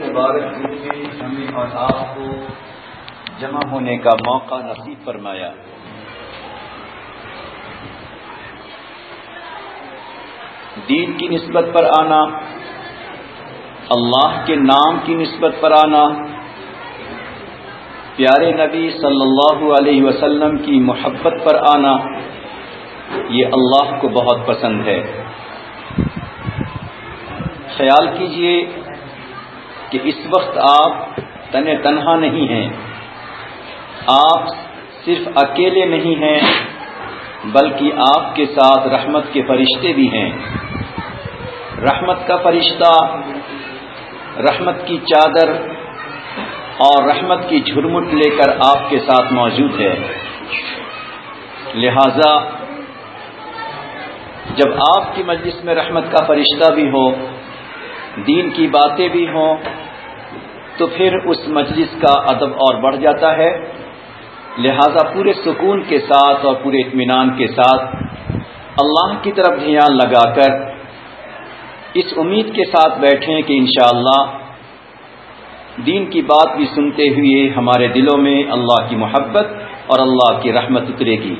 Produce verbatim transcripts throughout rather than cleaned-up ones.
مبارک دن میں ہمیں اور آپ کو جمع ہونے کا موقع نصیب فرمایا۔ دین کی نسبت پر آنا، اللہ کے نام کی نسبت پر آنا، پیارے نبی صلی اللہ علیہ وسلم کی محبت پر آنا، یہ اللہ کو بہت پسند ہے۔ خیال کیجئے کہ اس وقت آپ تن تنہا نہیں ہیں، آپ صرف اکیلے نہیں ہیں، بلکہ آپ کے ساتھ رحمت کے فرشتے بھی ہیں۔ رحمت کا فرشتہ رحمت کی چادر اور رحمت کی جھرمٹ لے کر آپ کے ساتھ موجود ہے۔ لہذا جب آپ کی مجلس میں رحمت کا فرشتہ بھی ہو، دین کی باتیں بھی ہوں، تو پھر اس مجلس کا ادب اور بڑھ جاتا ہے۔ لہذا پورے سکون کے ساتھ اور پورے اطمینان کے ساتھ اللہ کی طرف دھیان لگا کر اس امید کے ساتھ بیٹھیں کہ انشاءاللہ دین کی بات بھی سنتے ہوئے ہمارے دلوں میں اللہ کی محبت اور اللہ کی رحمت اترے گی۔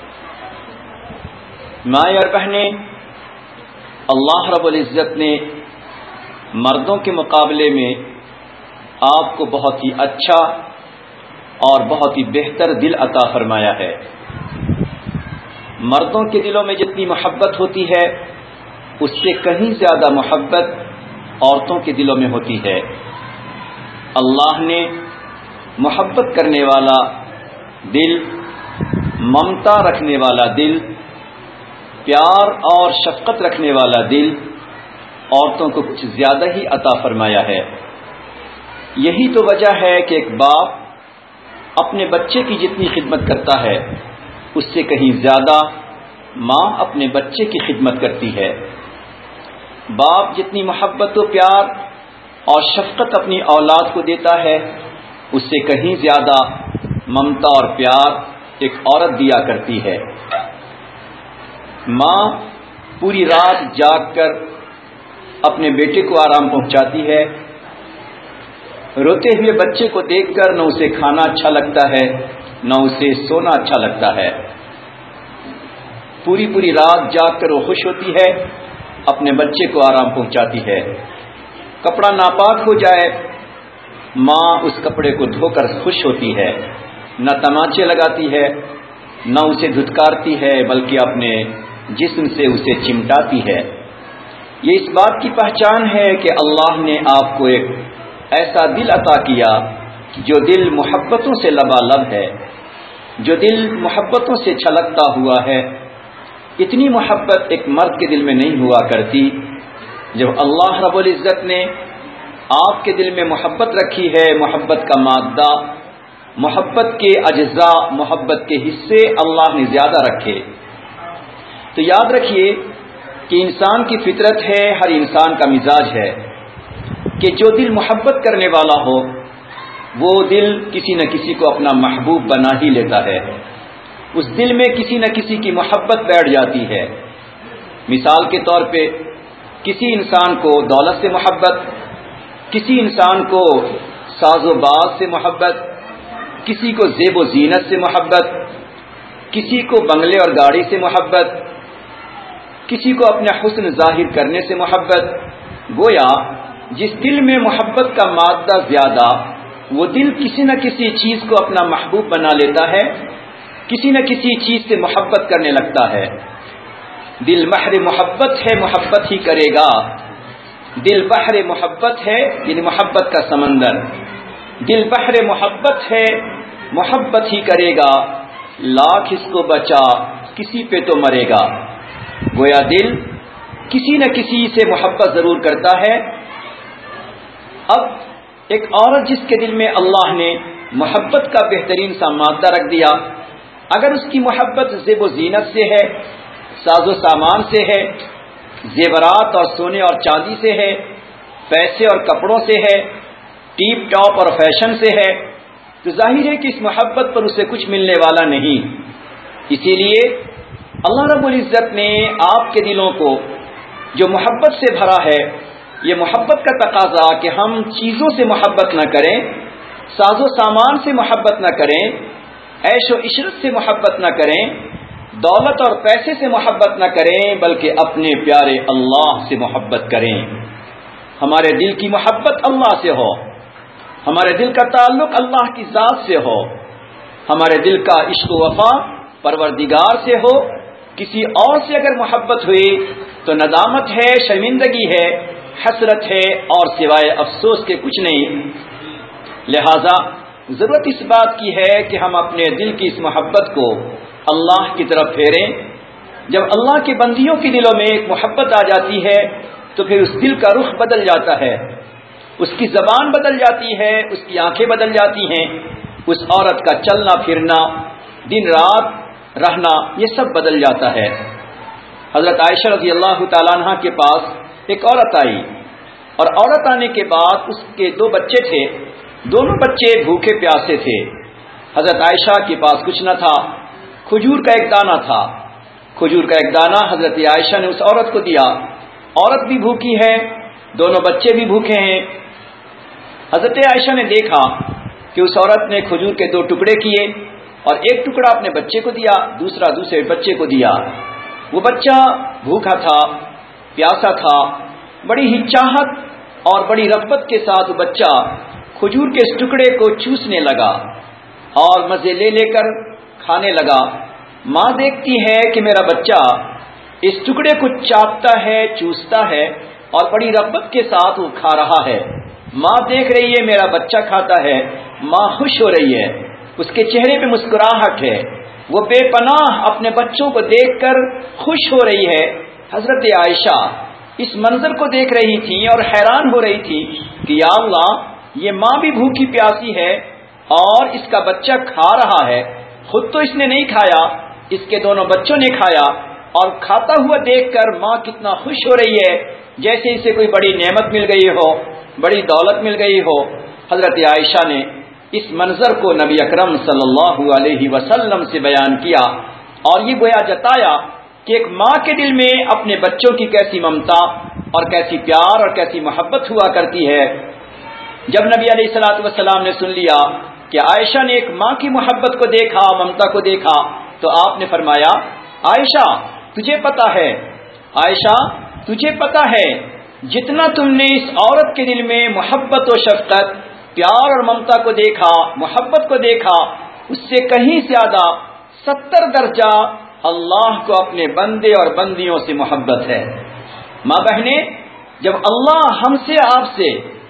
مائیں اور بہنیں، اللہ رب العزت نے مردوں کے مقابلے میں آپ کو بہت ہی اچھا اور بہت ہی بہتر دل عطا فرمایا ہے۔ مردوں کے دلوں میں جتنی محبت ہوتی ہے، اس سے کہیں زیادہ محبت عورتوں کے دلوں میں ہوتی ہے۔ اللہ نے محبت کرنے والا دل، ممتا رکھنے والا دل، پیار اور شفقت رکھنے والا دل عورتوں کو کچھ زیادہ ہی عطا فرمایا ہے۔ یہی تو وجہ ہے کہ ایک باپ اپنے بچے کی جتنی خدمت کرتا ہے، اس سے کہیں زیادہ ماں اپنے بچے کی خدمت کرتی ہے۔ باپ جتنی محبت و پیار اور شفقت اپنی اولاد کو دیتا ہے، اس سے کہیں زیادہ ممتا اور پیار ایک عورت دیا کرتی ہے۔ ماں پوری رات جاگ کر اپنے بیٹے کو آرام پہنچاتی ہے۔ روتے ہوئے بچے کو دیکھ کر نہ اسے کھانا اچھا لگتا ہے، نہ اسے سونا اچھا لگتا ہے۔ پوری پوری رات جاگ کر وہ خوش ہوتی ہے، اپنے بچے کو آرام پہنچاتی ہے۔ کپڑا ناپاک ہو جائے، ماں اس کپڑے کو دھو کر خوش ہوتی ہے، نہ تماچے لگاتی ہے، نہ اسے دھتکارتی ہے، بلکہ اپنے جسم سے اسے چمٹاتی ہے۔ یہ اس بات کی پہچان ہے کہ اللہ نے آپ کو ایک ایسا دل عطا کیا جو دل محبتوں سے لبالب ہے، جو دل محبتوں سے چھلکتا ہوا ہے۔ اتنی محبت ایک مرد کے دل میں نہیں ہوا کرتی۔ جب اللہ رب العزت نے آپ کے دل میں محبت رکھی ہے، محبت کا مادہ، محبت کے اجزاء، محبت کے حصے اللہ نے زیادہ رکھے، تو یاد رکھیے کہ انسان کی فطرت ہے، ہر انسان کا مزاج ہے کہ جو دل محبت کرنے والا ہو، وہ دل کسی نہ کسی کو اپنا محبوب بنا ہی لیتا ہے۔ اس دل میں کسی نہ کسی کی محبت بیٹھ جاتی ہے۔ مثال کے طور پہ کسی انسان کو دولت سے محبت، کسی انسان کو ساز و باز سے محبت، کسی کو زیب و زینت سے محبت، کسی کو بنگلے اور گاڑی سے محبت، کسی کو اپنا حسن ظاہر کرنے سے محبت۔ گویا جس دل میں محبت کا مادہ زیادہ، وہ دل کسی نہ کسی چیز کو اپنا محبوب بنا لیتا ہے، کسی نہ کسی چیز سے محبت کرنے لگتا ہے۔ دل بحر محبت ہے، محبت ہی کرے گا۔ دل بحر محبت ہے، یعنی محبت کا سمندر۔ دل بحر محبت ہے، محبت ہی کرے گا، لاکھ اس کو بچا کسی پہ تو مرے گا۔ گویا دل کسی نہ کسی سے محبت ضرور کرتا ہے۔ اب ایک عورت جس کے دل میں اللہ نے محبت کا بہترین سا مادہ رکھ دیا، اگر اس کی محبت زیب و زینت سے ہے، ساز و سامان سے ہے، زیورات اور سونے اور چاندی سے ہے، پیسے اور کپڑوں سے ہے، ٹیپ ٹاپ اور فیشن سے ہے، تو ظاہر ہے کہ اس محبت پر اسے کچھ ملنے والا نہیں۔ اسی لیے اللہ رب العزت نے آپ کے دلوں کو جو محبت سے بھرا ہے، یہ محبت کا تقاضا کہ ہم چیزوں سے محبت نہ کریں، ساز و سامان سے محبت نہ کریں، عیش و عشرت سے محبت نہ کریں، دولت اور پیسے سے محبت نہ کریں، بلکہ اپنے پیارے اللہ سے محبت کریں۔ ہمارے دل کی محبت اللہ سے ہو، ہمارے دل کا تعلق اللہ کی ذات سے ہو، ہمارے دل کا عشق و وفا پروردگار سے ہو۔ کسی اور سے اگر محبت ہوئی تو ندامت ہے، شرمندگی ہے، حسرت ہے، اور سوائے افسوس کے کچھ نہیں۔ لہذا ضرورت اس بات کی ہے کہ ہم اپنے دل کی اس محبت کو اللہ کی طرف پھیریں۔ جب اللہ کے بندیوں کے دلوں میں ایک محبت آ جاتی ہے تو پھر اس دل کا رخ بدل جاتا ہے، اس کی زبان بدل جاتی ہے، اس کی آنکھیں بدل جاتی ہیں، اس عورت کا چلنا پھرنا، دن رات رہنا، یہ سب بدل جاتا ہے۔ حضرت عائشہ رضی اللہ تعالیٰ عنہ کے پاس ایک عورت آئی، اور عورت آنے کے بعد اس کے دو بچے تھے، دونوں بچے بھوکے پیاسے تھے۔ حضرت عائشہ کے پاس کچھ نہ تھا، کھجور کا ایک دانہ تھا۔ کھجور کا ایک دانہ حضرت عائشہ نے اس عورت کو دیا۔ عورت بھی بھوکی ہے، دونوں بچے بھی بھوکے ہیں۔ حضرت عائشہ نے دیکھا کہ اس عورت نے کھجور کے دو ٹکڑے کیے اور ایک ٹکڑا اپنے بچے کو دیا، دوسرا دوسرے بچے کو دیا۔ وہ بچہ بھوکا تھا، پیاسا تھا، بڑی ہی چاہت اور بڑی رغبت کے ساتھ وہ بچہ کھجور کے اس ٹکڑے کو چوسنے لگا اور مزے لے لے کر کھانے لگا۔ ماں دیکھتی ہے کہ میرا بچہ اس ٹکڑے کو چاپتا ہے، چوستا ہے اور بڑی رغبت کے ساتھ وہ کھا رہا ہے۔ ماں دیکھ رہی ہے میرا بچہ کھاتا ہے، ماں خوش ہو رہی ہے، اس کے چہرے پہ مسکراہٹ ہے، وہ بے پناہ اپنے بچوں کو دیکھ کر خوش ہو رہی ہے۔ حضرت عائشہ اس منظر کو دیکھ رہی تھی اور حیران ہو رہی تھی کہ یا اللہ، یہ ماں بھی بھوکی پیاسی ہے اور اس کا بچہ کھا رہا ہے، خود تو اس نے نہیں کھایا، اس کے دونوں بچوں نے کھایا، اور کھاتا ہوا دیکھ کر ماں کتنا خوش ہو رہی ہے، جیسے اسے کوئی بڑی نعمت مل گئی ہو، بڑی دولت مل گئی ہو۔ حضرت عائشہ نے اس منظر کو نبی اکرم صلی اللہ علیہ وسلم سے بیان کیا اور یہ گویا جتایا کہ ایک ماں کے دل میں اپنے بچوں کی کیسی ممتا اور کیسی پیار اور کیسی محبت ہوا کرتی ہے۔ جب نبی علیہ الصلوۃ والسلام نے سن لیا کہ عائشہ نے ایک ماں کی محبت کو دیکھا، ممتا کو دیکھا، تو آپ نے فرمایا، عائشہ تجھے پتا ہے، عائشہ تجھے پتا ہے جتنا تم نے اس عورت کے دل میں محبت و شفقت، پیار اور ممتا کو دیکھا، محبت کو دیکھا، اس سے کہیں زیادہ ستر درجہ اللہ کو اپنے بندے اور بندیوں سے محبت ہے۔ ماں بہنیں، جب اللہ ہم سے آپ سے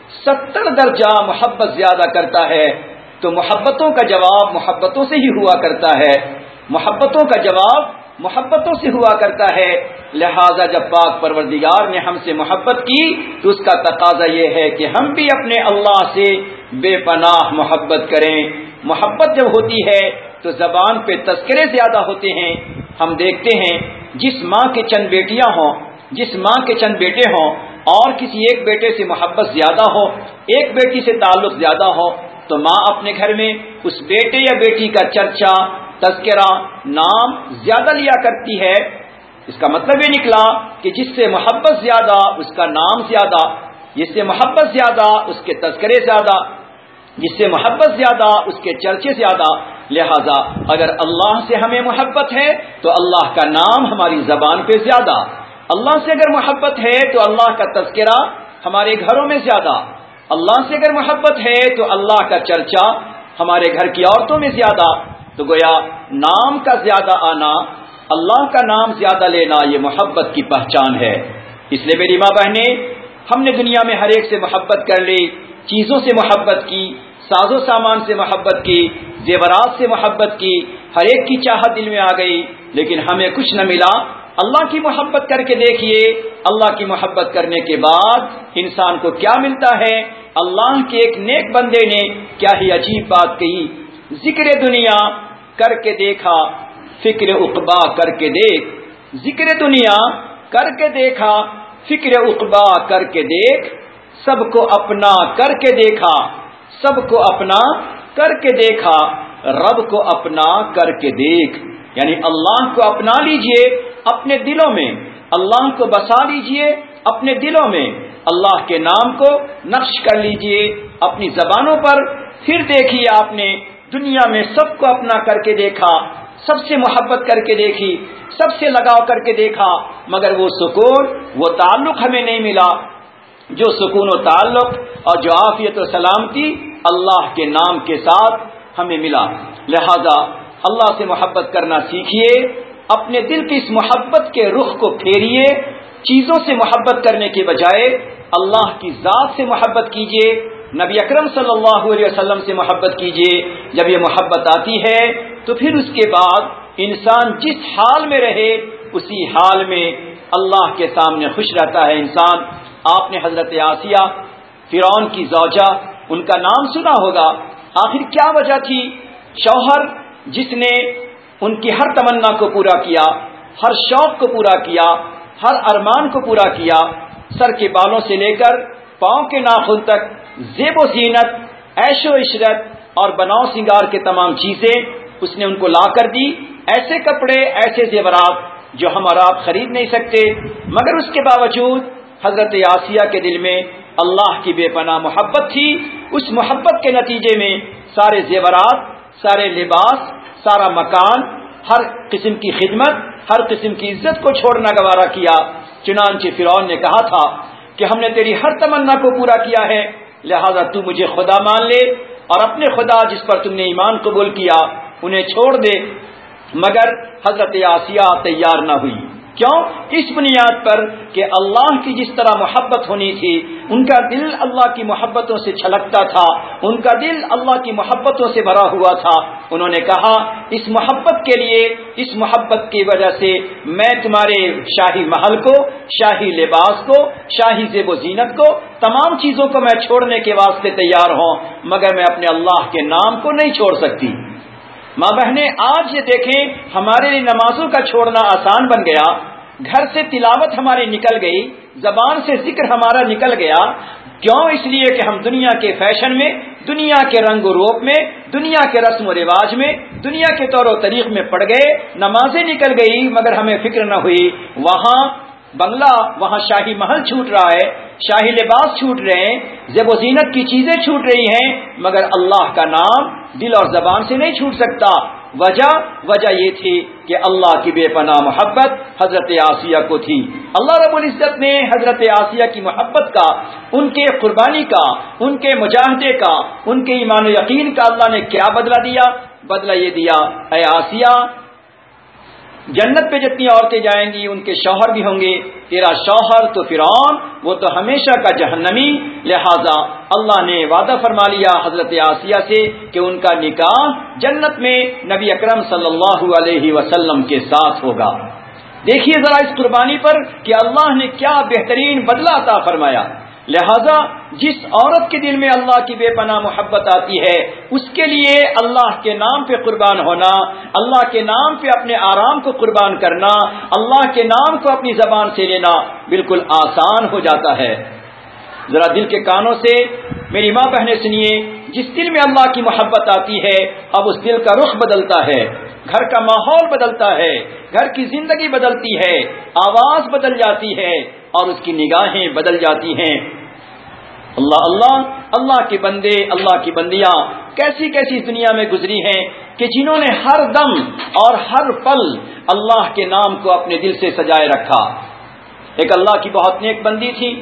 ستر درجہ محبت زیادہ کرتا ہے تو محبتوں کا جواب محبتوں سے ہی ہوا کرتا ہے، محبتوں کا جواب محبتوں سے ہوا کرتا ہے۔ لہذا جب پاک پروردگار نے ہم سے محبت کی تو اس کا تقاضا یہ ہے کہ ہم بھی اپنے اللہ سے بے پناہ محبت کریں۔ محبت جب ہوتی ہے تو زبان پہ تذکرے زیادہ ہوتے ہیں۔ ہم دیکھتے ہیں جس ماں کے چند بیٹیاں ہوں، جس ماں کے چند بیٹے ہوں اور کسی ایک بیٹے سے محبت زیادہ ہو، ایک بیٹی سے تعلق زیادہ ہو، تو ماں اپنے گھر میں اس بیٹے یا بیٹی کا چرچا، تذکرہ، نام زیادہ لیا کرتی ہے۔ اس کا مطلب یہ نکلا کہ جس سے محبت زیادہ اس کا نام زیادہ، جس سے محبت زیادہ اس کے تذکرے زیادہ، جس سے محبت زیادہ اس کے چرچے زیادہ۔ لہذا اگر اللہ سے ہمیں محبت ہے تو اللہ کا نام ہماری زبان پہ زیادہ، اللہ سے اگر محبت ہے تو اللہ کا تذکرہ ہمارے گھروں میں زیادہ، اللہ سے اگر محبت ہے تو اللہ کا چرچا ہمارے گھر کی عورتوں میں زیادہ۔ تو گویا نام کا زیادہ آنا، اللہ کا نام زیادہ لینا، یہ محبت کی پہچان ہے۔ اس لیے میری ماں بہنیں، ہم نے دنیا میں ہر ایک سے محبت کر لی، چیزوں سے محبت کی، ساز و سامان سے محبت کی، زیورات سے محبت کی، ہر ایک کی چاہت دل میں آ گئی، لیکن ہمیں کچھ نہ ملا۔ اللہ کی محبت کر کے دیکھیے، اللہ کی محبت کرنے کے بعد انسان کو کیا ملتا ہے۔ اللہ کے ایک نیک بندے نے کیا ہی عجیب بات کہی، ذکر دنیا کر کے دیکھا، فکر عقبا کر کے دیکھ، ذکر دنیا کر کے دیکھا، فکر عقبا کر کے دیکھ، سب کو اپنا کر کے دیکھا، سب کو اپنا کر کے دیکھا، رب کو اپنا کر کے دیکھ۔ یعنی اللہ کو اپنا لیجئے اپنے دلوں میں، اللہ کو بسا لیجئے اپنے دلوں میں، اللہ کے نام کو نقش کر لیجئے اپنی زبانوں پر. پھر دیکھیے آپ نے دنیا میں سب کو اپنا کر کے دیکھا، سب سے محبت کر کے دیکھی، سب سے لگاؤ کر کے دیکھا، مگر وہ سکون، وہ تعلق ہمیں نہیں ملا جو سکون و تعلق اور جو عافیت و سلامتی اللہ کے نام کے ساتھ ہمیں ملا. لہذا اللہ سے محبت کرنا سیکھیے، اپنے دل کی اس محبت کے رخ کو پھیریے، چیزوں سے محبت کرنے کے بجائے اللہ کی ذات سے محبت کیجیے، نبی اکرم صلی اللہ علیہ وسلم سے محبت کیجیے. جب یہ محبت آتی ہے تو پھر اس کے بعد انسان جس حال میں رہے اسی حال میں اللہ کے سامنے خوش رہتا ہے انسان. آپ نے حضرت آسیہ فرعون کی زوجہ، ان کا نام سنا ہوگا. آخر کیا وجہ تھی؟ شوہر جس نے ان کی ہر تمنا کو پورا کیا، ہر شوق کو پورا کیا، ہر ارمان کو پورا کیا، سر کے بالوں سے لے کر پاؤں کے ناخن تک زیب و زینت، عیش و عشرت اور بناؤ سنگار کے تمام چیزیں اس نے ان کو لا کر دی، ایسے کپڑے، ایسے زیورات جو ہم اور آپ خرید نہیں سکتے. مگر اس کے باوجود حضرت آسیہ کے دل میں اللہ کی بے پناہ محبت تھی. اس محبت کے نتیجے میں سارے زیورات، سارے لباس، سارا مکان، ہر قسم کی خدمت، ہر قسم کی عزت کو چھوڑنا گوارا کیا. چنانچہ فرعون نے کہا تھا کہ ہم نے تیری ہر تمنا کو پورا کیا ہے، لہذا تو مجھے خدا مان لے اور اپنے خدا جس پر تم نے ایمان قبول کیا انہیں چھوڑ دے. مگر حضرت آسیہ تیار نہ ہوئی. کیوں؟ اس بنیاد پر کہ اللہ کی جس طرح محبت ہونی تھی، ان کا دل اللہ کی محبتوں سے چھلکتا تھا، ان کا دل اللہ کی محبتوں سے بھرا ہوا تھا. انہوں نے کہا اس محبت کے لیے، اس محبت کی وجہ سے میں تمہارے شاہی محل کو، شاہی لباس کو، شاہی زیب و زینت کو، تمام چیزوں کو میں چھوڑنے کے واسطے تیار ہوں، مگر میں اپنے اللہ کے نام کو نہیں چھوڑ سکتی. ماں بہنیں، آج یہ دیکھیں ہمارے لیے نمازوں کا چھوڑنا آسان بن گیا، گھر سے تلاوت ہماری نکل گئی، زبان سے ذکر ہمارا نکل گیا. کیوں؟ اس لیے کہ ہم دنیا کے فیشن میں، دنیا کے رنگ و روپ میں، دنیا کے رسم و رواج میں، دنیا کے طور و طریق میں پڑ گئے. نمازیں نکل گئی مگر ہمیں فکر نہ ہوئی وہاں بنگلہ، وہاں شاہی محل چھوٹ رہا ہے، شاہی لباس چھوٹ رہے ہیں، زیب و زینت کی چیزیں چھوٹ رہی ہیں، مگر اللہ کا نام دل اور زبان سے نہیں چھوٹ سکتا. وجہ وجہ یہ تھی کہ اللہ کی بے پناہ محبت حضرت آسیہ کو تھی. اللہ رب العزت نے حضرت آسیہ کی محبت کا، ان کے قربانی کا، ان کے مجاہدے کا، ان کے ایمان و یقین کا اللہ نے کیا بدلہ دیا؟ بدلہ یہ دیا، اے آسیہ، جنت پہ جتنی عورتیں جائیں گی ان کے شوہر بھی ہوں گے، تیرا شوہر تو فرعون، وہ تو ہمیشہ کا جہنمی. لہذا اللہ نے وعدہ فرما لیا حضرت آسیہ سے کہ ان کا نکاح جنت میں نبی اکرم صلی اللہ علیہ وسلم کے ساتھ ہوگا. دیکھیے ذرا اس قربانی پر کہ اللہ نے کیا بہترین بدلہ عطا فرمایا. لہذا جس عورت کے دل میں اللہ کی بے پناہ محبت آتی ہے اس کے لیے اللہ کے نام پہ قربان ہونا، اللہ کے نام پہ اپنے آرام کو قربان کرنا، اللہ کے نام کو اپنی زبان سے لینا بالکل آسان ہو جاتا ہے. ذرا دل کے کانوں سے میری ماں بہنیں سنیے، جس دل میں اللہ کی محبت آتی ہے اب اس دل کا رخ بدلتا ہے، گھر کا ماحول بدلتا ہے، گھر کی زندگی بدلتی ہے، آواز بدل جاتی ہے اور اس کی نگاہیں بدل جاتی ہیں. اللہ اللہ اللہ کے بندے، اللہ کی بندیاں کیسی کیسی دنیا میں گزری ہیں کہ جنہوں نے ہر دم اور ہر پل اللہ کے نام کو اپنے دل سے سجائے رکھا. ایک اللہ کی بہت نیک بندی تھی،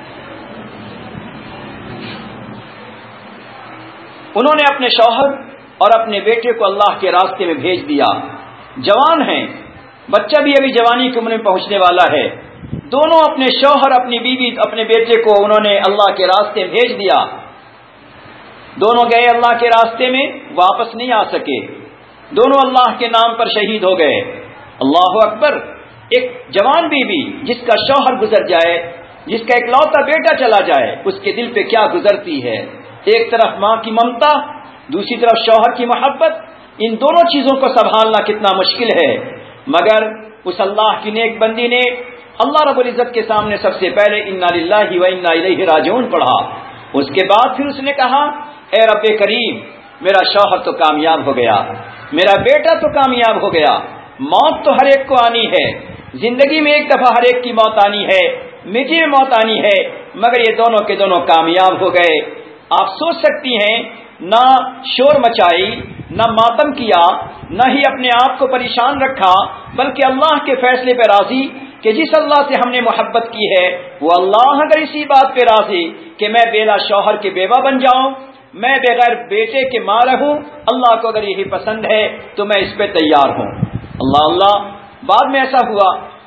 انہوں نے اپنے شوہر اور اپنے بیٹے کو اللہ کے راستے میں بھیج دیا. جوان ہیں، بچہ بھی ابھی جوانی کی عمر میں پہنچنے والا ہے. دونوں اپنے شوہر، اپنی بیوی، اپنے بیٹے کو انہوں نے اللہ کے راستے میں بھیج دیا. دونوں گئے اللہ کے راستے میں، واپس نہیں آ سکے، دونوں اللہ کے نام پر شہید ہو گئے. اللہ اکبر. ایک جوان بیوی جس کا شوہر گزر جائے، جس کا اکلوتا بیٹا چلا جائے، اس کے دل پہ کیا گزرتی ہے. ایک طرف ماں کی ممتا، دوسری طرف شوہر کی محبت، ان دونوں چیزوں کو سنبھالنا کتنا مشکل ہے. مگر اس اللہ کی نیک بندی نے اللہ رب العزت کے سامنے سب سے پہلے انا للہ و انا الیہ راجعون پڑھا. اس کے بعد پھر اس نے کہا اے رب کریم، میرا شوہر تو کامیاب ہو گیا، میرا بیٹا تو کامیاب ہو گیا. موت تو ہر ایک کو آنی ہے، زندگی میں ایک دفعہ ہر ایک کی موت آنی ہے، مجھے موت آنی ہے، مگر یہ دونوں کے دونوں کامیاب ہو گئے۔ آپ سوچ سکتی ہیں، نہ شور مچائی، نہ ماتم کیا، نہ ہی اپنے آپ کو پریشان رکھا، بلکہ اللہ کے فیصلے پہ راضی کہ جس اللہ سے ہم نے محبت کی ہے وہ اللہ اگر اسی بات پہ راضی کہ میں بیلا شوہر کے بیوہ بن جاؤں، میں بغیر بیٹے کے ماں رہوں، اللہ کو اگر یہی پسند ہے تو میں اس پہ تیار ہوں۔ اللہ اللہ۔ بعد میں ایسا ہوا،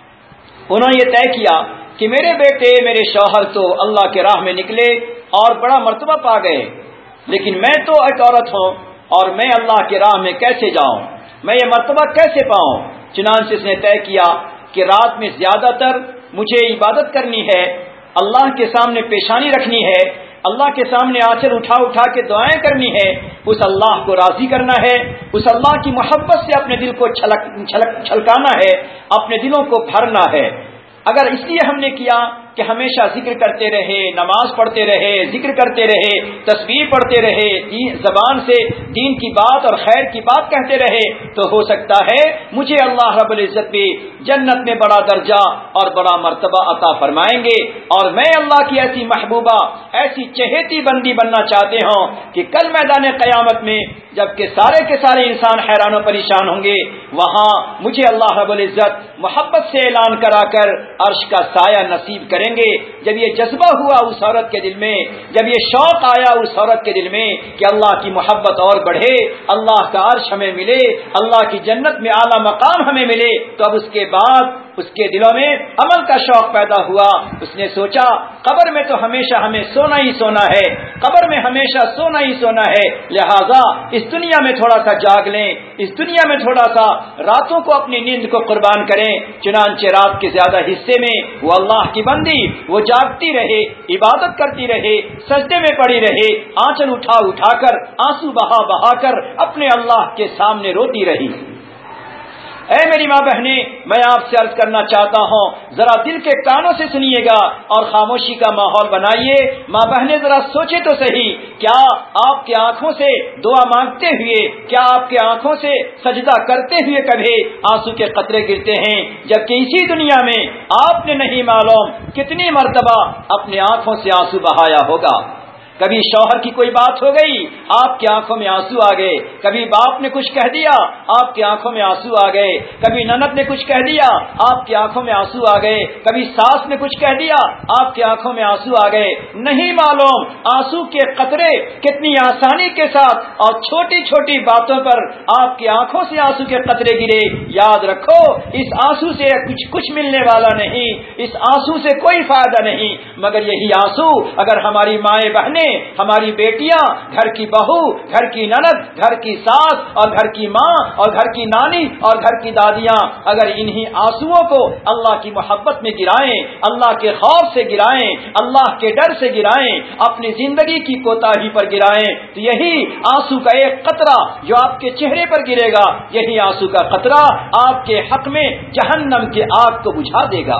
انہوں نے یہ طے کیا کہ میرے بیٹے میرے شوہر تو اللہ کے راہ میں نکلے اور بڑا مرتبہ پا گئے، لیکن میں تو ایک عورت ہوں اور میں اللہ کے راہ میں کیسے جاؤں، میں یہ مرتبہ کیسے پاؤں؟ چنانچہ اس نے طے کیا کہ رات میں زیادہ تر مجھے عبادت کرنی ہے، اللہ کے سامنے پیشانی رکھنی ہے، اللہ کے سامنے آنچل اٹھا اٹھا کے دعائیں کرنی ہے، اس اللہ کو راضی کرنا ہے، اس اللہ کی محبت سے اپنے دل کو چھلک چھلک چھلکانا ہے، اپنے دلوں کو بھرنا ہے۔ اگر اس لیے ہم نے کیا کہ ہمیشہ ذکر کرتے رہے، نماز پڑھتے رہے، ذکر کرتے رہے، تسبیح پڑھتے رہے، زبان سے دین کی بات اور خیر کی بات کہتے رہے، تو ہو سکتا ہے مجھے اللہ رب العزت بھی جنت میں بڑا درجہ اور بڑا مرتبہ عطا فرمائیں گے، اور میں اللہ کی ایسی محبوبہ، ایسی چہیتی بندی بننا چاہتے ہوں کہ کل میدان قیامت میں جبکہ سارے کے سارے انسان حیران و پریشان ہوں گے، وہاں مجھے اللہ رب العزت محبت سے اعلان کرا کر عرش کا سایہ نصیب کریں گے۔ جب یہ جذبہ ہوا اس عورت کے دل میں، جب یہ شوق آیا اس عورت کے دل میں کہ اللہ کی محبت اور بڑھے، اللہ کا عرش ہمیں ملے، اللہ کی جنت میں اعلیٰ مقام ہمیں ملے، تو اب اس کے بعد اس کے دلوں میں عمل کا شوق پیدا ہوا۔ اس نے سوچا قبر میں تو ہمیشہ ہمیں سونا ہی سونا ہے، قبر میں ہمیشہ سونا ہی سونا ہے، لہذا اس دنیا میں تھوڑا سا جاگ لیں، اس دنیا میں تھوڑا سا راتوں کو اپنی نیند کو قربان کریں۔ چنانچہ رات کے زیادہ حصے میں وہ اللہ کی بندی وہ جاگتی رہے، عبادت کرتی رہے، سجدے میں پڑی رہے، آنچل اٹھا اٹھا کر، آنسو بہا بہا کر اپنے اللہ کے سامنے روتی رہی۔ اے میری ماں بہنیں، میں آپ سے عرض کرنا چاہتا ہوں، ذرا دل کے کانوں سے سنیے گا اور خاموشی کا ماحول بنائیے۔ ماں بہنیں ذرا سوچے تو صحیح، کیا آپ کی آنکھوں سے دعا مانگتے ہوئے، کیا آپ کی آنکھوں سے سجدہ کرتے ہوئے کبھی آنسو کے قطرے گرتے ہیں؟ جبکہ اسی دنیا میں آپ نے نہیں معلوم کتنی مرتبہ اپنی آنکھوں سے آنسو بہایا ہوگا۔ کبھی شوہر کی کوئی بات ہو گئی، آپ کی آنکھوں میں آنسو آ گئے، کبھی باپ نے کچھ کہہ دیا، آپ کی آنکھوں میں آنسو آ گئے، کبھی نند نے کچھ کہہ دیا، آپ کی آنکھوں میں آنسو آ گئے، کبھی ساس نے کچھ کہہ دیا، آپ کی آنکھوں میں آنسو آ گئے۔ نہیں معلوم آنسو کے قطرے کتنی آسانی کے ساتھ اور چھوٹی چھوٹی باتوں پر آپ کی آنکھوں سے آنسو کے قطرے گرے۔ یاد رکھو، اس آنسو سے کچھ کچھ ملنے والا نہیں، اس آنسو سے کوئی فائدہ نہیں، مگر یہی آنسو اگر ہماری مائیں بہنیں، ہماری بیٹیاں، گھر کی بہو، گھر کی نند، گھر کی ساس اور گھر کی ماں اور گھر کی نانی اور گھر کی دادیاں اگر انہی آنسوؤں کو اللہ کی محبت میں گرائیں، اللہ کے خوف سے گرائیں، اللہ کے ڈر سے گرائیں، اپنی زندگی کی کوتاہی پر گرائیں، تو یہی آنسو کا ایک قطرہ جو آپ کے چہرے پر گرے گا، یہی آنسو کا قطرہ آپ کے حق میں جہنم کے آگ کو بجھا دے گا۔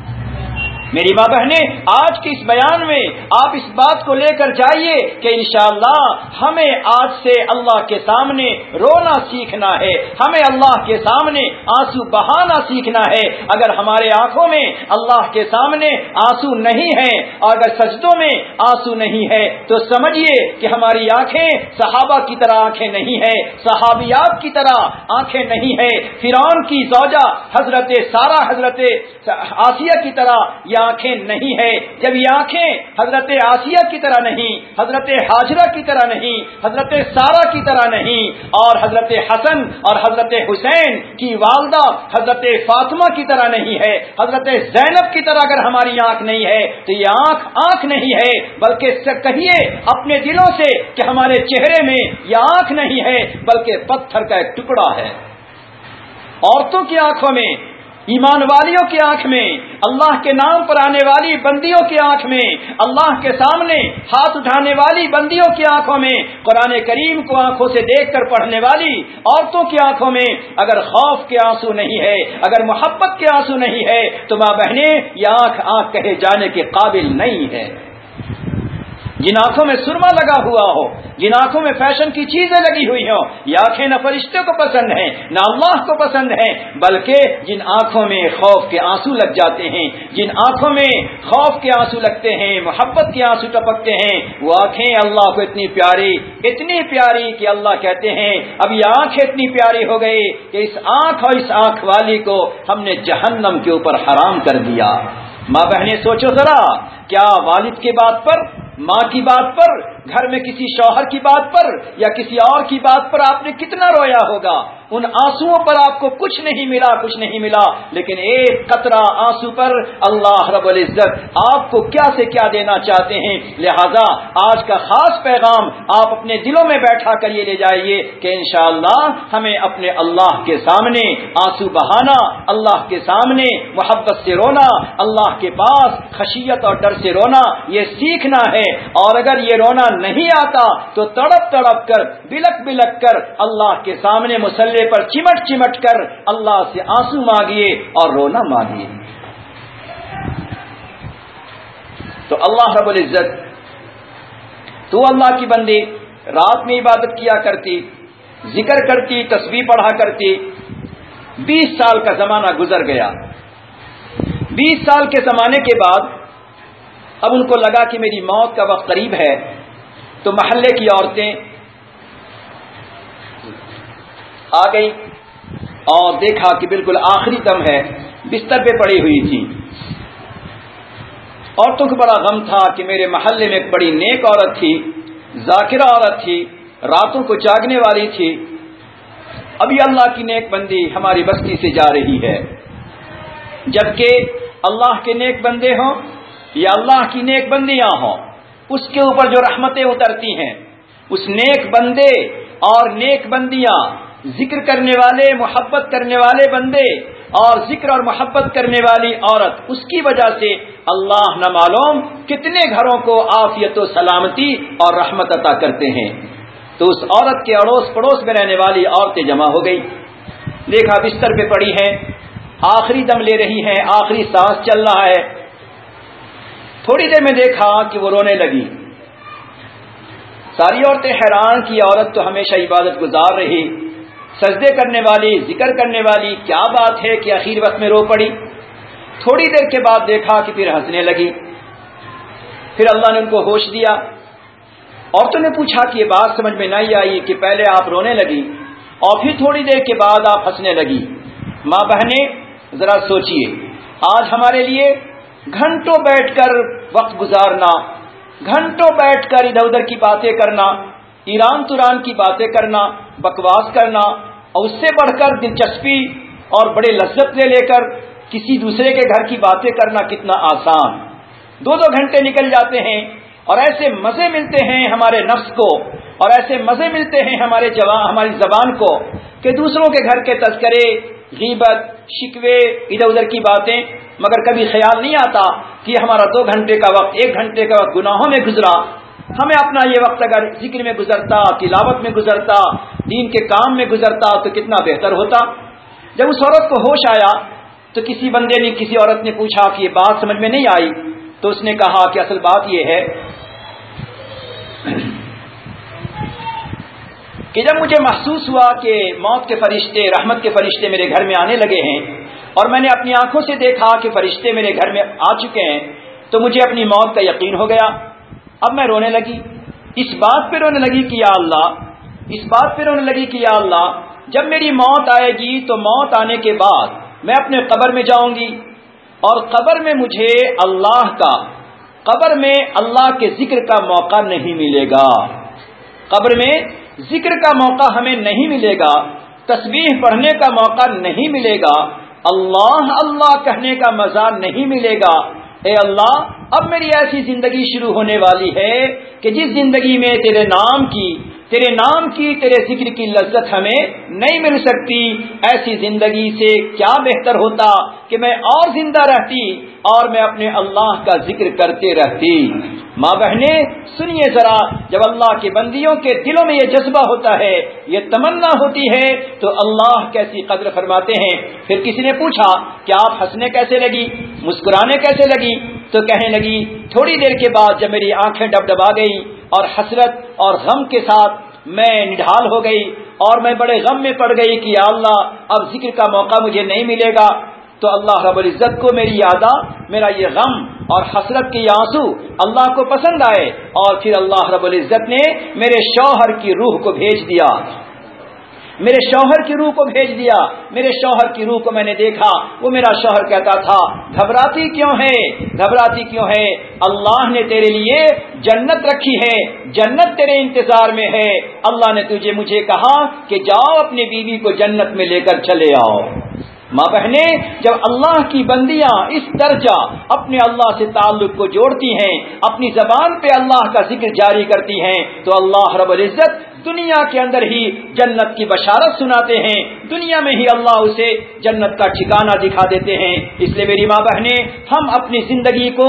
میری ماں بہنیں، آج کے اس بیان میں آپ اس بات کو لے کر جائیے کہ انشاءاللہ ہمیں آج سے اللہ کے سامنے رونا سیکھنا ہے، ہمیں اللہ کے سامنے آنسو بہانا سیکھنا ہے۔ اگر ہمارے آنکھوں میں اللہ کے سامنے آنسو نہیں ہے اور اگر سجدوں میں آنسو نہیں ہے تو سمجھیے کہ ہماری آنکھیں صحابہ کی طرح آنکھیں نہیں ہیں، صحابیات کی طرح آنکھیں نہیں ہیں، فرعون کی زوجہ حضرت سارہ، حضرت آسیہ کی طرح یہ آنکھیں نہیں ہے۔ جب یہ آنکھیں حضرت آسیہ کی طرح نہیں، حضرت ہاجرہ کی طرح نہیں، حضرت سارہ کی طرح نہیں، اور حضرت حسن اور حضرت حسین کی والدہ حضرت فاطمہ کی طرح نہیں ہے، حضرت زینب کی طرح اگر ہماری آنکھ نہیں ہے تو یہ آنکھ آنکھ نہیں ہے، بلکہ کہیے اپنے دلوں سے کہ ہمارے چہرے میں یہ آنکھ نہیں ہے بلکہ پتھر کا ایک ٹکڑا ہے۔ عورتوں کی آنکھوں میں، ایمان والیوں کی آنکھ میں، اللہ کے نام پر آنے والی بندیوں کی آنکھ میں، اللہ کے سامنے ہاتھ اٹھانے والی بندیوں کی آنکھوں میں، قرآن کریم کو آنکھوں سے دیکھ کر پڑھنے والی عورتوں کی آنکھوں میں اگر خوف کے آنسو نہیں ہے، اگر محبت کے آنسو نہیں ہے تو ماں بہنیں یہ آنکھ آنکھ کہے جانے کے قابل نہیں ہے۔ جن آنکھوں میں سرما لگا ہوا ہو، جن آنکھوں میں فیشن کی چیزیں لگی ہوئی ہوں، یہ آنکھیں نہ فرشتے کو پسند ہیں نہ اللہ کو پسند ہیں، بلکہ جن آنکھوں میں خوف کے آنسو لگ جاتے ہیں، جن آنکھوں میں خوف کے آنسو لگتے ہیں، محبت کے آنسو ٹپکتے ہیں، وہ آنکھیں اللہ کو اتنی پیاری اتنی پیاری کہ اللہ کہتے ہیں اب یہ آنکھیں اتنی پیاری ہو گئی کہ اس آنکھ اور اس آنکھ والی کو ہم نے جہنم کے اوپر حرام کر دیا۔ ماں بہنیں سوچو ذرا، کیا والد کی بات پر، ماں کی بات پر، گھر میں کسی شوہر کی بات پر یا کسی اور کی بات پر آپ نے کتنا رویا ہوگا؟ ان آنسوؤں پر آپ کو کچھ نہیں ملا کچھ نہیں ملا لیکن ایک قطرہ آنسو پر اللہ رب العزت آپ کو کیا سے کیا دینا چاہتے ہیں۔ لہذا آج کا خاص پیغام آپ اپنے دلوں میں بیٹھا کر یہ لے جائیے کہ انشاءاللہ ہمیں اپنے اللہ کے سامنے آنسو بہانا، اللہ کے سامنے محبت سے رونا، اللہ کے پاس خشیت اور ڈر سے رونا یہ سیکھنا ہے، اور اگر یہ رونا نہیں آتا تو تڑپ تڑپ کر بلک بلک کر اللہ کے سامنے مسلح پر چمٹ چمٹ کر اللہ سے آنسو مانگیے اور رونا مانگیے۔ تو اللہ رب العزت، تو اللہ کی بندی رات میں عبادت کیا کرتی، ذکر کرتی، تسبیح پڑھا کرتی، بیس سال کا زمانہ گزر گیا۔ بیس سال کے زمانے کے بعد اب ان کو لگا کہ میری موت کا وقت قریب ہے، تو محلے کی عورتیں آ گئی اور دیکھا کہ بالکل آخری دم ہے، بستر پہ پڑی ہوئی تھی۔ عورتوں کو بڑا غم تھا کہ میرے محلے میں ایک بڑی نیک عورت تھی، ذاکرہ عورت تھی، راتوں کو جاگنے والی تھی، ابھی اللہ کی نیک بندی ہماری بستی سے جا رہی ہے۔ جبکہ اللہ کے نیک بندے ہوں یا اللہ کی نیک بندیاں ہوں، اس کے اوپر جو رحمتیں اترتی ہیں، اس نیک بندے اور نیک بندیاں، ذکر کرنے والے، محبت کرنے والے بندے اور ذکر اور محبت کرنے والی عورت، اس کی وجہ سے اللہ نہ معلوم کتنے گھروں کو عافیت و سلامتی اور رحمت عطا کرتے ہیں۔ تو اس عورت کے اڑوس پڑوس میں رہنے والی عورتیں جمع ہو گئی، دیکھا بستر پہ پڑی ہیں، آخری دم لے رہی ہیں، آخری سانس چل رہا ہے۔ تھوڑی دیر میں دیکھا کہ وہ رونے لگی۔ ساری عورتیں حیران کی عورت تو ہمیشہ عبادت گزار رہی، سجدے کرنے والی، ذکر کرنے والی، کیا بات ہے کہ آخر وقت میں رو پڑی؟ تھوڑی دیر کے بعد دیکھا کہ پھر ہنسنے لگی۔ پھر اللہ نے ان کو ہوش دیا۔ عورتوں نے پوچھا کہ یہ بات سمجھ میں نہیں آئی کہ پہلے آپ رونے لگی اور پھر تھوڑی دیر کے بعد آپ ہنسنے لگی۔ ماں بہنیں ذرا سوچئے، آج ہمارے لیے گھنٹوں بیٹھ کر وقت گزارنا، گھنٹوں بیٹھ کر ادھر ادھر کی باتیں کرنا، ایران توران کی باتیں کرنا، بکواس کرنا، اور اس سے بڑھ کر دلچسپی اور بڑے لذت لے لے کر کسی دوسرے کے گھر کی باتیں کرنا کتنا آسان۔ دو دو گھنٹے نکل جاتے ہیں اور ایسے مزے ملتے ہیں ہمارے نفس کو، اور ایسے مزے ملتے ہیں ہمارے جوان ہماری زبان کو کہ دوسروں کے گھر کے تذکرے، غیبت، شکوے، ادھر ادھر کی باتیں، مگر کبھی خیال نہیں آتا کہ ہمارا دو گھنٹے کا وقت، ایک گھنٹے کا وقت گناہوں میں گزرا۔ ہمیں اپنا یہ وقت اگر ذکر میں گزرتا، تلاوت میں گزرتا، دین کے کام میں گزرتا تو کتنا بہتر ہوتا۔ جب اس عورت کو ہوش آیا تو کسی بندے نے، کسی عورت نے پوچھا کہ یہ بات سمجھ میں نہیں آئی، تو اس نے کہا کہ اصل بات یہ ہے کہ جب مجھے محسوس ہوا کہ موت کے فرشتے، رحمت کے فرشتے میرے گھر میں آنے لگے ہیں اور میں نے اپنی آنکھوں سے دیکھا کہ فرشتے میرے گھر میں آ چکے ہیں، تو مجھے اپنی موت کا یقین ہو گیا۔ اب میں رونے لگی، اس بات پہ رونے لگی کہ یا اللہ، اس بات پہ رونے لگی کہ یا اللہ، جب میری موت آئے گی تو موت آنے کے بعد میں اپنے قبر میں جاؤں گی، اور قبر میں مجھے اللہ کا، قبر میں اللہ کے ذکر کا موقع نہیں ملے گا، قبر میں ذکر کا موقع ہمیں نہیں ملے گا، تسبیح پڑھنے کا موقع نہیں ملے گا، اللہ اللہ کہنے کا مزہ نہیں ملے گا۔ اے اللہ، اب میری ایسی زندگی شروع ہونے والی ہے کہ جس زندگی میں تیرے نام کی تیرے نام کی تیرے ذکر کی لذت ہمیں نہیں مل سکتی، ایسی زندگی سے کیا بہتر ہوتا کہ میں اور زندہ رہتی اور میں اپنے اللہ کا ذکر کرتے رہتی۔ ماں بہنیں سنیے ذرا، جب اللہ کے بندیوں کے دلوں میں یہ جذبہ ہوتا ہے، یہ تمنا ہوتی ہے، تو اللہ کیسی قدر فرماتے ہیں۔ پھر کسی نے پوچھا کہ آپ ہنسنے کیسے لگی، مسکرانے کیسے لگی؟ تو کہنے لگی تھوڑی دیر کے بعد جب میری آنکھیں ڈبڈبا گئی اور حسرت اور غم کے ساتھ میں نڈھال ہو گئی اور میں بڑے غم میں پڑ گئی کہ یا اللہ اب ذکر کا موقع مجھے نہیں ملے گا، تو اللہ رب العزت کو میری یادہ، میرا یہ غم اور حسرت کے آنسو اللہ کو پسند آئے، اور پھر اللہ رب العزت نے میرے شوہر کی روح کو بھیج دیا، میرے شوہر کی روح کو بھیج دیا۔ میرے شوہر کی روح کو میں نے دیکھا، وہ میرا شوہر کہتا تھا گھبراتی کیوں ہے، گھبراتی کیوں ہے، اللہ نے تیرے لیے جنت رکھی ہے، جنت تیرے انتظار میں ہے، اللہ نے تجھے مجھے کہا کہ جاؤ اپنی بیوی کو جنت میں لے کر چلے آؤ۔ ماں بہنیں، جب اللہ کی بندیاں اس درجہ اپنے اللہ سے تعلق کو جوڑتی ہیں، اپنی زبان پہ اللہ کا ذکر جاری کرتی ہیں، تو اللہ رب العزت دنیا کے اندر ہی جنت کی بشارت سناتے ہیں، دنیا میں ہی اللہ اسے جنت کا ٹھکانہ دکھا دیتے ہیں۔ اس لیے میری ماں بہنیں، ہم اپنی زندگی کو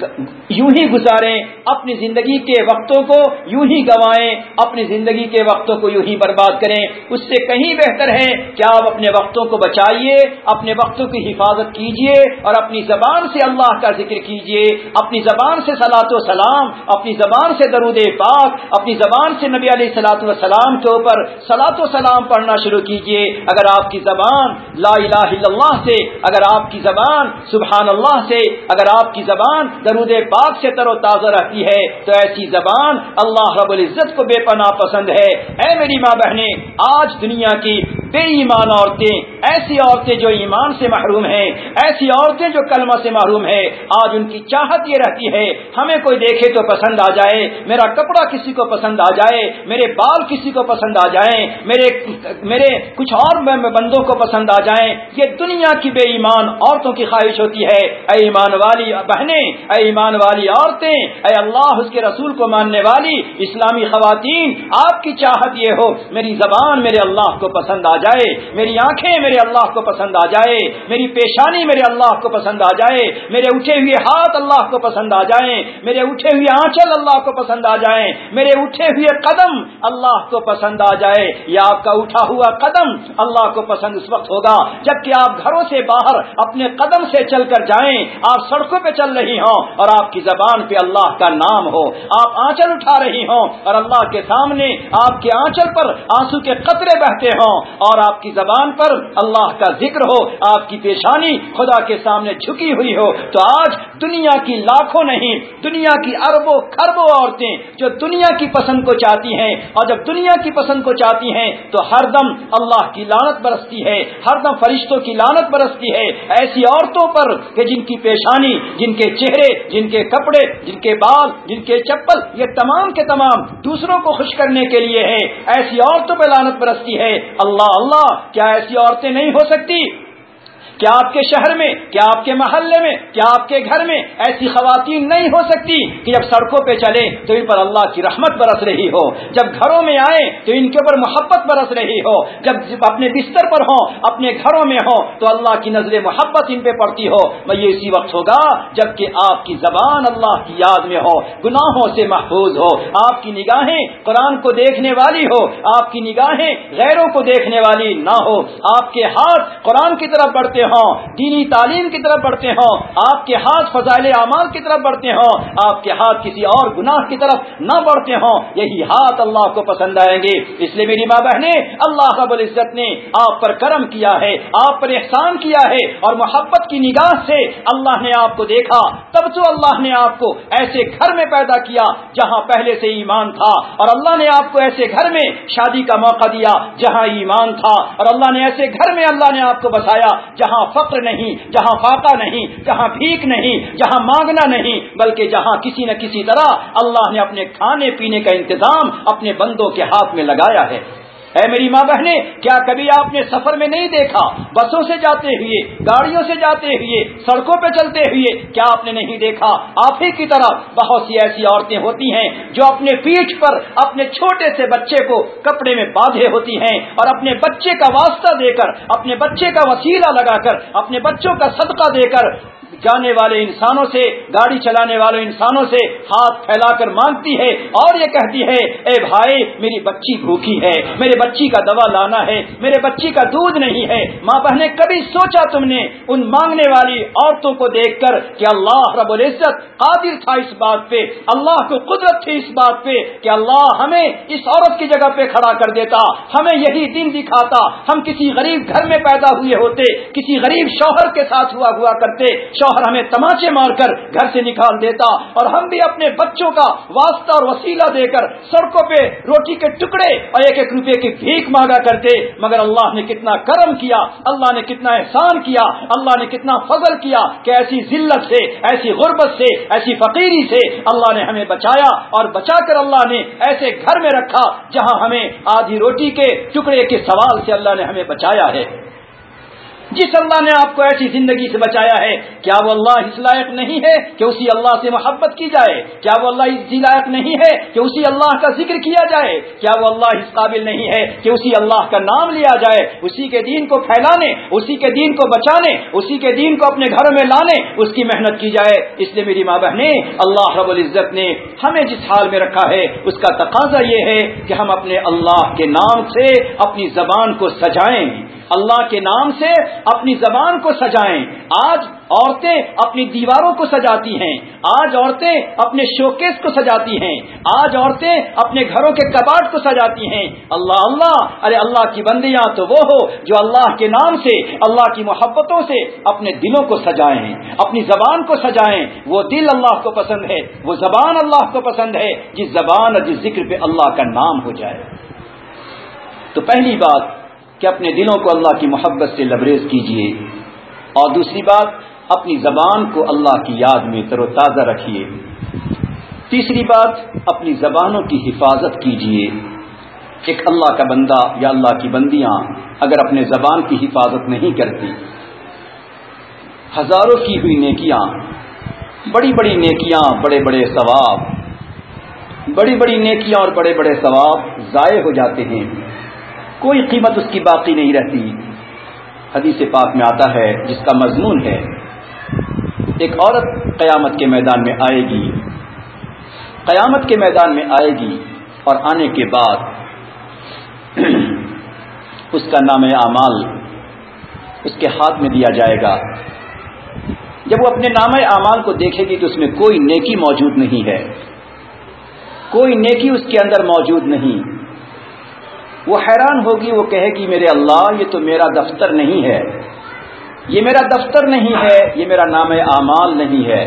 یوں ہی گزاریں، اپنی زندگی کے وقتوں کو یوں ہی گوائیں، اپنی زندگی کے وقتوں کو یوں ہی برباد کریں، اس سے کہیں بہتر ہے کہ آپ اپنے وقتوں کو بچائیے، اپنے وقتوں کی حفاظت کیجیے اور اپنی زبان سے اللہ کا ذکر کیجیے، اپنی زبان سے صلاۃ و سلام، اپنی زبان سے درود پاک، اپنی زبان سے نبی علیہ الصلوۃ والسلام کے اوپر صلاۃ و سلام پڑھنا شروع کیجیے۔ اگر آپ کی زبان لا الہ الا اللہ سے، اگر آپ کی زبان سبحان اللہ سے، اگر آپ کی زبان درود پاک سے تر و تازہ رہتی ہے، تو ایسی زبان اللہ رب العزت کو بے پناہ پسند ہے۔ اے میری ماں بہنیں، آج دنیا کی بے ایمان عورتیں، ایسی عورتیں جو ایمان سے محروم ہیں، ایسی عورتیں جو کلمہ سے محروم ہیں، آج ان کی چاہت یہ رہتی ہے ہمیں کوئی دیکھے تو پسند آ جائے، میرا کپڑا کسی کو پسند آ جائے، میرے بال کسی کو پسند آ جائیں، میرے میرے کچھ اور بندوں کو پسند آ جائیں۔ یہ دنیا کی بے ایمان عورتوں کی خواہش ہوتی ہے۔ اے ایمان والی بہنیں، اے ایمان والی عورتیں، اے اللہ اس کے رسول کو ماننے والی اسلامی خواتین، آپ کی چاہت یہ ہو میری زبان میرے اللہ کو پسند آ جائے، میری آنکھیں میرے اللہ کو پسند آ جائے، میری پیشانی میرے اللہ کو پسند آ جائے، میرے اٹھے ہوئے ہاتھ اللہ کو پسند آ جائیں، میرے اٹھے ہوئے آنچل اللہ کو پسند آ جائیں، میرے اٹھے ہوئے قدم اللہ کو پسند آ جائے۔ یا آپ کا اٹھا ہوا قدم اللہ کو پسند اس وقت ہوگا جبکہ آپ گھروں سے باہر اپنے قدم سے چل کر جائیں، آپ سڑکوں پہ چل رہی ہوں اور آپ کی زبان پہ اللہ کا نام ہو، آپ آنچل اٹھا رہی ہوں اور اللہ کے سامنے آپ کے آنچل پر آنسو کے قطرے بہتے ہوں اور آپ کی زبان پر اللہ کا ذکر ہو، آپ کی پیشانی خدا کے سامنے جھکی ہوئی ہو، تو آج دنیا کی لاکھوں نہیں، دنیا کی اربوں خربوں عورتیں جو دنیا کی پسند کو چاہتی ہیں، اور جب دنیا کی پسند کو چاہتی ہیں تو ہر دم اللہ کی لعنت برستی ہے، ہر دم فرشتوں کی لعنت برستی ہے ایسی عورتوں پر کہ جن کی پیشانی، جن کے چہرے، جن کے کپڑے، جن کے بال، جن کے چپل، یہ تمام کے تمام دوسروں کو خوش کرنے کے لیے ہے، ایسی عورتوں پہ لعنت برستی ہے۔ اللہ اللہ، کیا ایسی عورتیں نہیں ہو سکتی؟ کیا آپ کے شہر میں، کیا آپ کے محلے میں، کیا آپ کے گھر میں ایسی خواتین نہیں ہو سکتی کہ جب سڑکوں پہ چلے تو ان پر اللہ کی رحمت برس رہی ہو، جب گھروں میں آئے تو ان کے اوپر محبت برس رہی ہو، جب اپنے بستر پر ہوں، اپنے گھروں میں ہوں تو اللہ کی نظر محبت ان پہ پڑتی ہو؟ میں یہ اسی وقت ہوگا جبکہ آپ کی زبان اللہ کی یاد میں ہو، گناہوں سے محفوظ ہو، آپ کی نگاہیں قرآن کو دیکھنے والی ہو، آپ کی نگاہیں غیروں کو دیکھنے والی نہ ہو، آپ کے ہاتھ قرآن کی طرف بڑھتے ہوں، دینی تعلیم کی طرف بڑھتے ہوں، آپ کے ہاتھ فضائل اعمال کی طرف بڑھتے ہوں، آپ کے ہاتھ کسی اور گناہ کی طرف نہ بڑھتے ہوں، یہی ہاتھ اللہ کو پسند آئیں گے۔ اس لیے میری ماں بہنیں، اللہ رب العزت نے آپ پر کرم کیا ہے، آپ پر احسان کیا ہے، اور محبت کی نگاہ سے اللہ نے آپ کو دیکھا، تب تو اللہ نے آپ کو ایسے گھر میں پیدا کیا جہاں پہلے سے ایمان تھا، اور اللہ نے آپ کو ایسے گھر میں شادی کا موقع دیا جہاں ایمان تھا، اور اللہ نے ایسے گھر میں اللہ نے آپ کو بسایا جہاں فقر نہیں، جہاں فاقہ نہیں، جہاں بھیک نہیں، جہاں مانگنا نہیں، بلکہ جہاں کسی نہ کسی طرح اللہ نے اپنے کھانے پینے کا انتظام اپنے بندوں کے ہاتھ میں لگایا ہے۔ اے میری ماں بہنیں، کیا کبھی آپ نے سفر میں نہیں دیکھا، بسوں سے جاتے ہوئے، گاڑیوں سے جاتے ہوئے، سڑکوں پہ چلتے ہوئے، کیا آپ نے نہیں دیکھا آپ ہی کی طرح بہت سی ایسی عورتیں ہوتی ہیں جو اپنے پیٹھ پر اپنے چھوٹے سے بچے کو کپڑے میں باندھے ہوتی ہیں اور اپنے بچے کا واسطہ دے کر، اپنے بچے کا وسیلہ لگا کر، اپنے بچوں کا صدقہ دے کر جانے والے انسانوں سے، گاڑی چلانے والے انسانوں سے ہاتھ پھیلا کر مانگتی ہے اور یہ کہتی ہے اے بھائی میری بچی بھوکی ہے، میرے بچی کا دوا لانا ہے، میرے بچی کا دودھ نہیں ہے۔ ماں بہنیں کبھی سوچا تم نے ان مانگنے والی عورتوں کو دیکھ کر کہ اللہ رب العزت قادر تھا اس بات پہ، اللہ کو قدرت تھی اس بات پہ کہ اللہ ہمیں اس عورت کی جگہ پہ کھڑا کر دیتا، ہمیں یہی دن دکھاتا، ہم کسی غریب گھر میں پیدا ہوئے ہوتے، کسی غریب شوہر کے ساتھ ہوا ہوا کرتے، شوہر ہمیں تماچے مار کر گھر سے نکال دیتا اور ہم بھی اپنے بچوں کا واسطہ اور وسیلہ دے کر سڑکوں پہ روٹی کے ٹکڑے اور ایک ایک روپے کی بھیک مانگا کرتے۔ مگر اللہ نے کتنا کرم کیا، اللہ نے کتنا احسان کیا، اللہ نے کتنا فضل کیا کہ ایسی ذلت سے، ایسی غربت سے، ایسی فقیری سے اللہ نے ہمیں بچایا، اور بچا کر اللہ نے ایسے گھر میں رکھا جہاں ہمیں آدھی روٹی کے ٹکڑے کے سوال سے اللہ نے ہمیں بچایا ہے۔ جس اللہ نے آپ کو ایسی زندگی سے بچایا ہے، کیا وہ اللہ اس لائق نہیں ہے کہ اسی اللہ سے محبت کی جائے؟ کیا وہ اللہ اس لائق نہیں ہے کہ اسی اللہ کا ذکر کیا جائے؟ کیا وہ اللہ اس قابل نہیں ہے کہ اسی اللہ کا نام لیا جائے، اسی کے دین کو پھیلانے، اسی کے دین کو بچانے، اسی کے دین کو اپنے گھروں میں لانے اس کی محنت کی جائے؟ اس لیے میری ماں بہنیں، اللہ رب العزت نے ہمیں جس حال میں رکھا ہے اس کا تقاضا یہ ہے کہ ہم اپنے اللہ کے نام سے اپنی زبان کو سجائیں، اللہ کے نام سے اپنی زبان کو سجائیں۔ آج عورتیں اپنی دیواروں کو سجاتی ہیں، آج عورتیں اپنے شوکیس کو سجاتی ہیں، آج عورتیں اپنے گھروں کے کباڑ کو سجاتی ہیں۔ اللہ اللہ، ارے اللہ کی بندیاں تو وہ ہو جو اللہ کے نام سے، اللہ کی محبتوں سے اپنے دلوں کو سجائیں، اپنی زبان کو سجائیں۔ وہ دل اللہ کو پسند ہے، وہ زبان اللہ کو پسند ہے جس زبان اور جس ذکر پہ اللہ کا نام ہو جائے۔ تو پہلی بات کہ اپنے دلوں کو اللہ کی محبت سے لبریز کیجئے، اور دوسری بات اپنی زبان کو اللہ کی یاد میں تر و تازہ رکھیے۔ تیسری بات اپنی زبانوں کی حفاظت کیجئے۔ ایک اللہ کا بندہ یا اللہ کی بندیاں اگر اپنے زبان کی حفاظت نہیں کرتی، ہزاروں کی ہوئی نیکیاں، بڑی بڑی نیکیاں، بڑے بڑے ثواب، بڑی بڑی نیکیاں اور بڑے بڑے ثواب ضائع ہو جاتے ہیں، کوئی قیمت اس کی باقی نہیں رہتی۔ حدیث پاک میں آتا ہے جس کا مضمون ہے ایک عورت قیامت کے میدان میں آئے گی، قیامت کے میدان میں آئے گی اور آنے کے بعد اس کا نام اعمال اس کے ہاتھ میں دیا جائے گا۔ جب وہ اپنے نام اعمال کو دیکھے گی تو اس میں کوئی نیکی موجود نہیں ہے، کوئی نیکی اس کے اندر موجود نہیں۔ وہ حیران ہوگی، وہ کہے گی میرے اللہ یہ تو میرا دفتر نہیں ہے، یہ میرا دفتر نہیں ہے، یہ میرا نام اعمال نہیں ہے،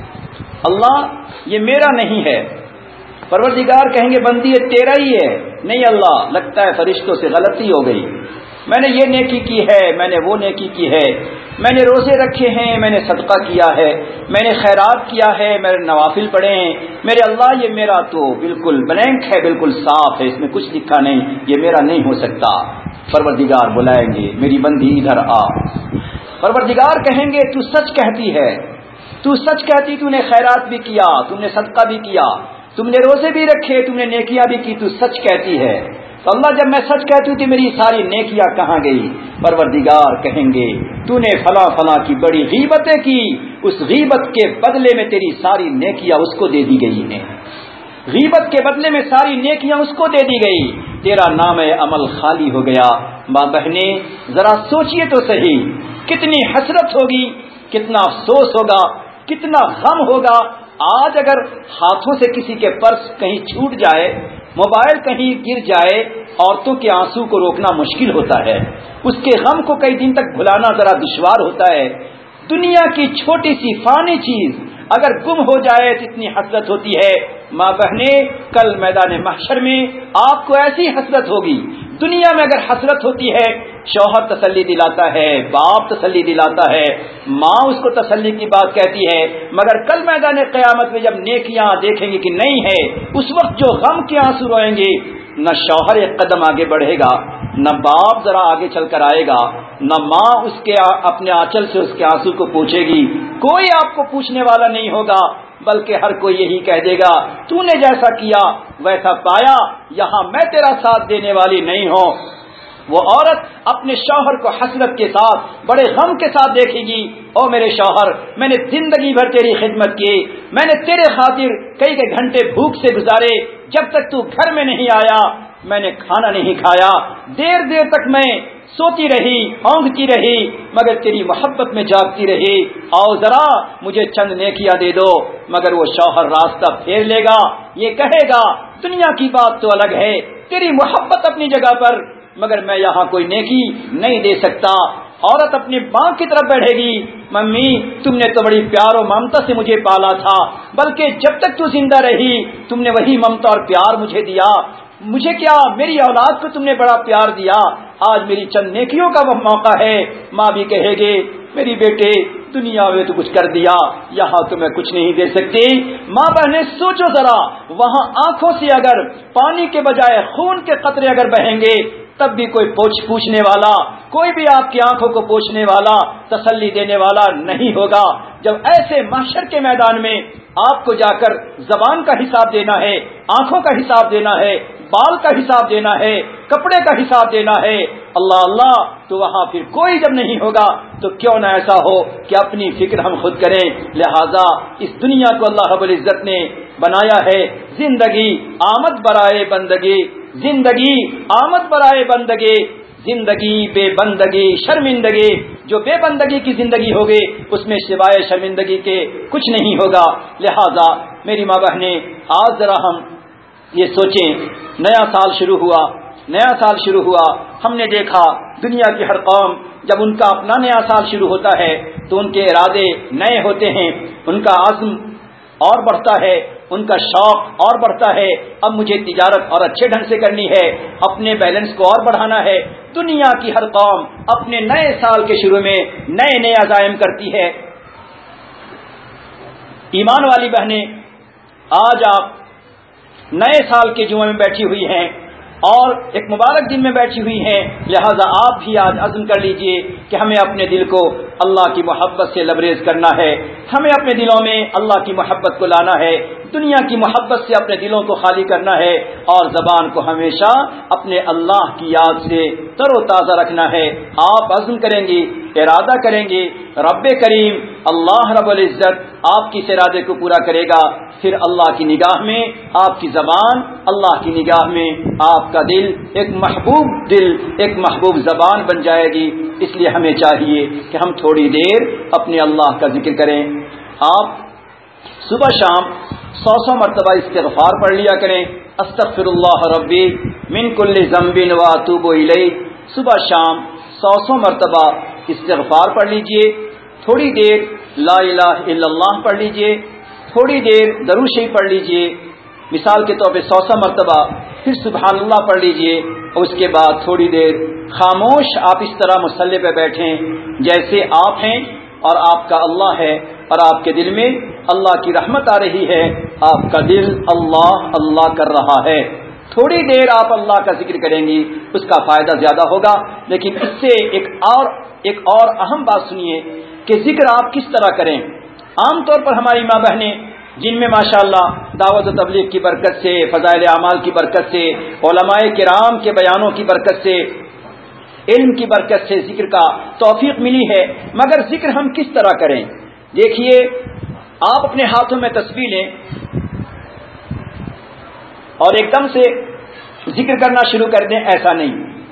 اللہ یہ میرا نہیں ہے۔ پروردگار کہیں گے بندی یہ تیرا ہی ہے۔ نہیں اللہ، لگتا ہے فرشتوں سے غلطی ہو گئی، میں نے یہ نیکی کی ہے، میں نے وہ نیکی کی ہے، میں نے روزے رکھے ہیں، میں نے صدقہ کیا ہے، میں نے خیرات کیا ہے، میں نے نوافل پڑھے ہیں، میرے اللہ یہ میرا تو بالکل بلینک ہے، بالکل صاف ہے، اس میں کچھ لکھا نہیں، یہ میرا نہیں ہو سکتا۔ پروردگار بلائیں گے میری بندی ادھر آ۔ پروردگار کہیں گے تو سچ کہتی ہے، تو سچ کہتی، تو نے خیرات بھی کیا، تم نے صدقہ بھی کیا، تم نے روزے بھی رکھے، تم نے نیکیاں بھی کی، تو سچ کہتی ہے۔ تو اللہ جب میں سچ کہتی ہوں کہ میری ساری نیکیاں کہاں گئی؟ پروردگار کہیں گے تو نے فلاں فلاں کی بڑی غیبتیں کی، اس غیبت کے بدلے میں تیری ساری نیکیاں اس کو دے دی گئی ہیں، غیبت کے بدلے میں ساری نیکیاں اس کو دے دی گئی، تیرا نام عمل خالی ہو گیا۔ ماں بہنیں ذرا سوچئے تو صحیح، کتنی حسرت ہوگی، کتنا افسوس ہوگا، کتنا غم ہوگا۔ آج اگر ہاتھوں سے کسی کے پرس کہیں چھوٹ جائے، موبائل کہیں گر جائے، عورتوں کے آنسو کو روکنا مشکل ہوتا ہے، اس کے غم کو کئی دن تک بھلانا ذرا دشوار ہوتا ہے۔ دنیا کی چھوٹی سی فانی چیز اگر گم ہو جائے تو اتنی حسرت ہوتی ہے۔ ماں بہنیں کل میدان محشر میں آپ کو ایسی حسرت ہوگی، دنیا میں اگر حسرت ہوتی ہے شوہر تسلی دلاتا ہے، باپ تسلی دلاتا ہے، ماں اس کو تسلی کی بات کہتی ہے، مگر کل میدان قیامت میں جب نیکیاں دیکھیں گے کہ نہیں ہے، اس وقت جو غم کے آنسو روئیں گے، نہ شوہر ایک قدم آگے بڑھے گا، نہ باپ ذرا آگے چل کر آئے گا، نہ ماں اس کے اپنے آنچل سے اس کے آنسو کو پوچھے گی، کوئی آپ کو پوچھنے والا نہیں ہوگا، بلکہ ہر کوئی یہی کہہ دے گا تو نے جیسا کیا ویسا پایا، یہاں میں تیرا ساتھ دینے والی نہیں ہوں۔ وہ عورت اپنے شوہر کو حسرت کے ساتھ بڑے غم کے ساتھ دیکھے گی، او میرے شوہر، میں نے زندگی بھر تیری خدمت کی، میں نے تیرے خاطر کئی کئی گھنٹے بھوک سے گزارے، جب تک تو گھر میں نہیں آیا میں نے کھانا نہیں کھایا، دیر دیر تک میں سوتی رہی، اونگتی رہی، مگر تیری محبت میں جاگتی رہی، آؤ ذرا مجھے چند نیکیاں دے دو۔ مگر وہ شوہر راستہ پھیر لے گا، یہ کہے گا دنیا کی بات تو الگ ہے، تیری محبت اپنی جگہ پر، مگر میں یہاں کوئی نیکی نہیں دے سکتا۔ عورت اپنی ماں کی طرف بڑھے گی، ممی تم نے تو بڑی پیار و ممتا سے مجھے پالا تھا، بلکہ جب تک تو زندہ رہی تم نے وہی ممتا اور پیار مجھے دیا، مجھے کیا میری اولاد کو تم نے بڑا پیار دیا، آج میری چند نیکیوں کا وہ موقع ہے۔ ماں بھی کہے گی میری بیٹے دنیا میں تو کچھ کر دیا، یہاں تو میں کچھ نہیں دے سکتی۔ ماں بہنیں سوچو ذرا، وہاں آنکھوں سے اگر پانی کے بجائے خون کے قطرے اگر بہیں گے تب بھی کوئی پوچھ پوچھنے والا، کوئی بھی آپ کی آنکھوں کو پوچھنے والا، تسلی دینے والا نہیں ہوگا۔ جب ایسے محشر کے میدان میں آپ کو جا کر زبان کا حساب دینا ہے، آنکھوں کا حساب دینا ہے، بال کا حساب دینا ہے، کپڑے کا حساب دینا ہے، اللہ اللہ، تو وہاں پھر کوئی جب نہیں ہوگا تو کیوں نہ ایسا ہو کہ اپنی فکر ہم خود کریں۔ لہذا اس دنیا کو اللہ رب العزت نے بنایا ہے زندگی آمد برائے بندگی، زندگی آمد برائے بندگی، زندگی بے بندگی شرمندگی، جو بے بندگی کی زندگی ہوگی اس میں سوائے شرمندگی کے کچھ نہیں ہوگا۔ لہذا میری ماں بہنیں آج ذرا ہم یہ سوچیں، نیا سال شروع ہوا، نیا سال شروع ہوا، ہم نے دیکھا دنیا کی ہر قوم جب ان کا اپنا نیا سال شروع ہوتا ہے تو ان کے ارادے نئے ہوتے ہیں، ان کا عزم اور بڑھتا ہے، ان کا شوق اور بڑھتا ہے، اب مجھے تجارت اور اچھے ڈھنگ سے کرنی ہے، اپنے بیلنس کو اور بڑھانا ہے۔ دنیا کی ہر قوم اپنے نئے سال کے شروع میں نئے نئے عزائم کرتی ہے۔ ایمان والی بہنیں، آج آپ نئے سال کے جمعے میں بیٹھی ہوئی ہیں اور ایک مبارک دن میں بیٹھی ہوئی ہیں، لہذا آپ بھی آج عزم کر لیجئے کہ ہمیں اپنے دل کو اللہ کی محبت سے لبریز کرنا ہے، ہمیں اپنے دلوں میں اللہ کی محبت کو لانا ہے، دنیا کی محبت سے اپنے دلوں کو خالی کرنا ہے، اور زبان کو ہمیشہ اپنے اللہ کی یاد سے تر و تازہ رکھنا ہے۔ آپ عزم کریں گی، ارادہ کریں گے، رب کریم اللہ رب العزت آپ کی اس ارادے کو پورا کرے گا، پھر اللہ کی نگاہ میں آپ کی زبان، اللہ کی نگاہ میں آپ کا دل ایک محبوب دل، ایک محبوب زبان بن جائے گی۔ اس لیے ہمیں چاہیے کہ ہم تھوڑی دیر اپنے اللہ کا ذکر کریں۔ آپ صبح شام سو سو مرتبہ استغفار پڑھ لیا کریں، استغفر اللہ ربی من کل ذنب واتوب الیہ، صبح شام سو سو مرتبہ استغفار پڑھ لیجئے، تھوڑی دیر لا الہ الا اللہ پڑھ لیجئے، تھوڑی دیر درود شریف پڑھ لیجئے، مثال کے طور پہ سو سو مرتبہ، پھر سبحان اللہ پڑھ لیجئے، اور اس کے بعد تھوڑی دیر خاموش آپ اس طرح مصلی پہ بیٹھیں جیسے آپ ہیں اور آپ کا اللہ ہے، اور آپ کے دل میں اللہ کی رحمت آ رہی ہے، آپ کا دل اللہ اللہ کر رہا ہے۔ تھوڑی دیر آپ اللہ کا ذکر کریں گی، اس کا فائدہ زیادہ ہوگا۔ لیکن اس سے ایک اور ایک اور اہم بات سنیے کہ ذکر آپ کس طرح کریں۔ عام طور پر ہماری ماں بہنیں جن میں ماشاءاللہ دعوت و تبلیغ کی برکت سے، فضائل اعمال کی برکت سے، علماء کرام کے بیانوں کی برکت سے، علم کی برکت سے ذکر کا توفیق ملی ہے، مگر ذکر ہم کس طرح کریں؟ دیکھیے، آپ اپنے ہاتھوں میں تسبیح لیں اور ایک دم سے ذکر کرنا شروع کر دیں، ایسا نہیں۔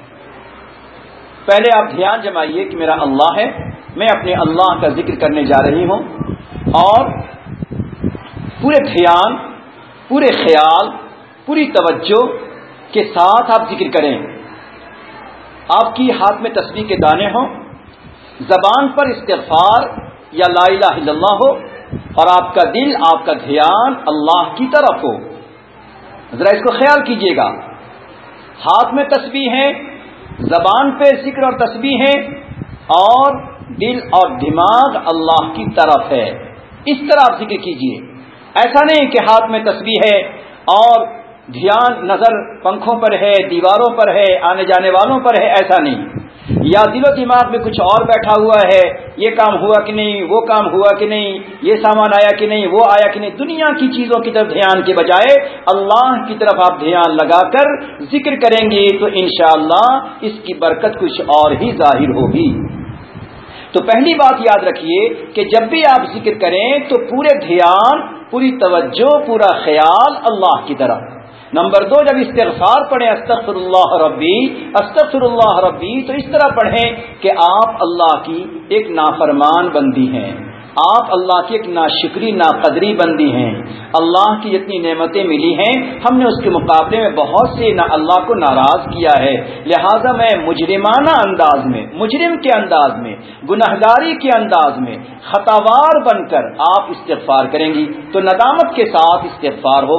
پہلے آپ دھیان جمائیے کہ میرا اللہ ہے، میں اپنے اللہ کا ذکر کرنے جا رہی ہوں، اور پورے دھیان، پورے خیال، پوری توجہ کے ساتھ آپ ذکر کریں۔ آپ کی ہاتھ میں تسبیح کے دانے ہوں، زبان پر استغفار یا لا الہ الا اللہ ہو، اور آپ کا دل، آپ کا دھیان اللہ کی طرف ہو۔ ذرا اس کو خیال کیجئے گا، ہاتھ میں تسبیح ہے، زبان پہ ذکر اور تسبیح ہے، اور دل اور دماغ اللہ کی طرف ہے۔ اس طرح آپ ذکر کیجئے۔ ایسا نہیں کہ ہاتھ میں تسبیح ہے اور دھیان نظر پنکھوں پر ہے، دیواروں پر ہے، آنے جانے والوں پر ہے، ایسا نہیں۔ یا دل و دماغ میں کچھ اور بیٹھا ہوا ہے، یہ کام ہوا کہ نہیں، وہ کام ہوا کہ نہیں، یہ سامان آیا کہ نہیں، وہ آیا کہ نہیں، دنیا کی چیزوں کی طرف دھیان کے بجائے اللہ کی طرف آپ دھیان لگا کر ذکر کریں گے تو انشاءاللہ اس کی برکت کچھ اور ہی ظاہر ہوگی۔ تو پہلی بات یاد رکھیے کہ جب بھی آپ ذکر کریں تو پورے دھیان، پوری توجہ، پورا خیال اللہ کی طرف۔ نمبر دو، جب استغفار پڑھیں استغفر اللہ ربی استغفر اللہ ربی تو اس طرح پڑھیں کہ آپ اللہ کی ایک نافرمان بندی ہیں، آپ اللہ کی ایک ناشکری ناقدری بندی ہیں۔ اللہ کی جتنی نعمتیں ملی ہیں ہم نے اس کے مقابلے میں بہت سے نہ اللہ کو ناراض کیا ہے، لہذا میں مجرمانہ انداز میں، مجرم کے انداز میں، گناہگاری کے انداز میں خطاوار بن کر آپ استغفار کریں گی تو ندامت کے ساتھ استغفار ہو۔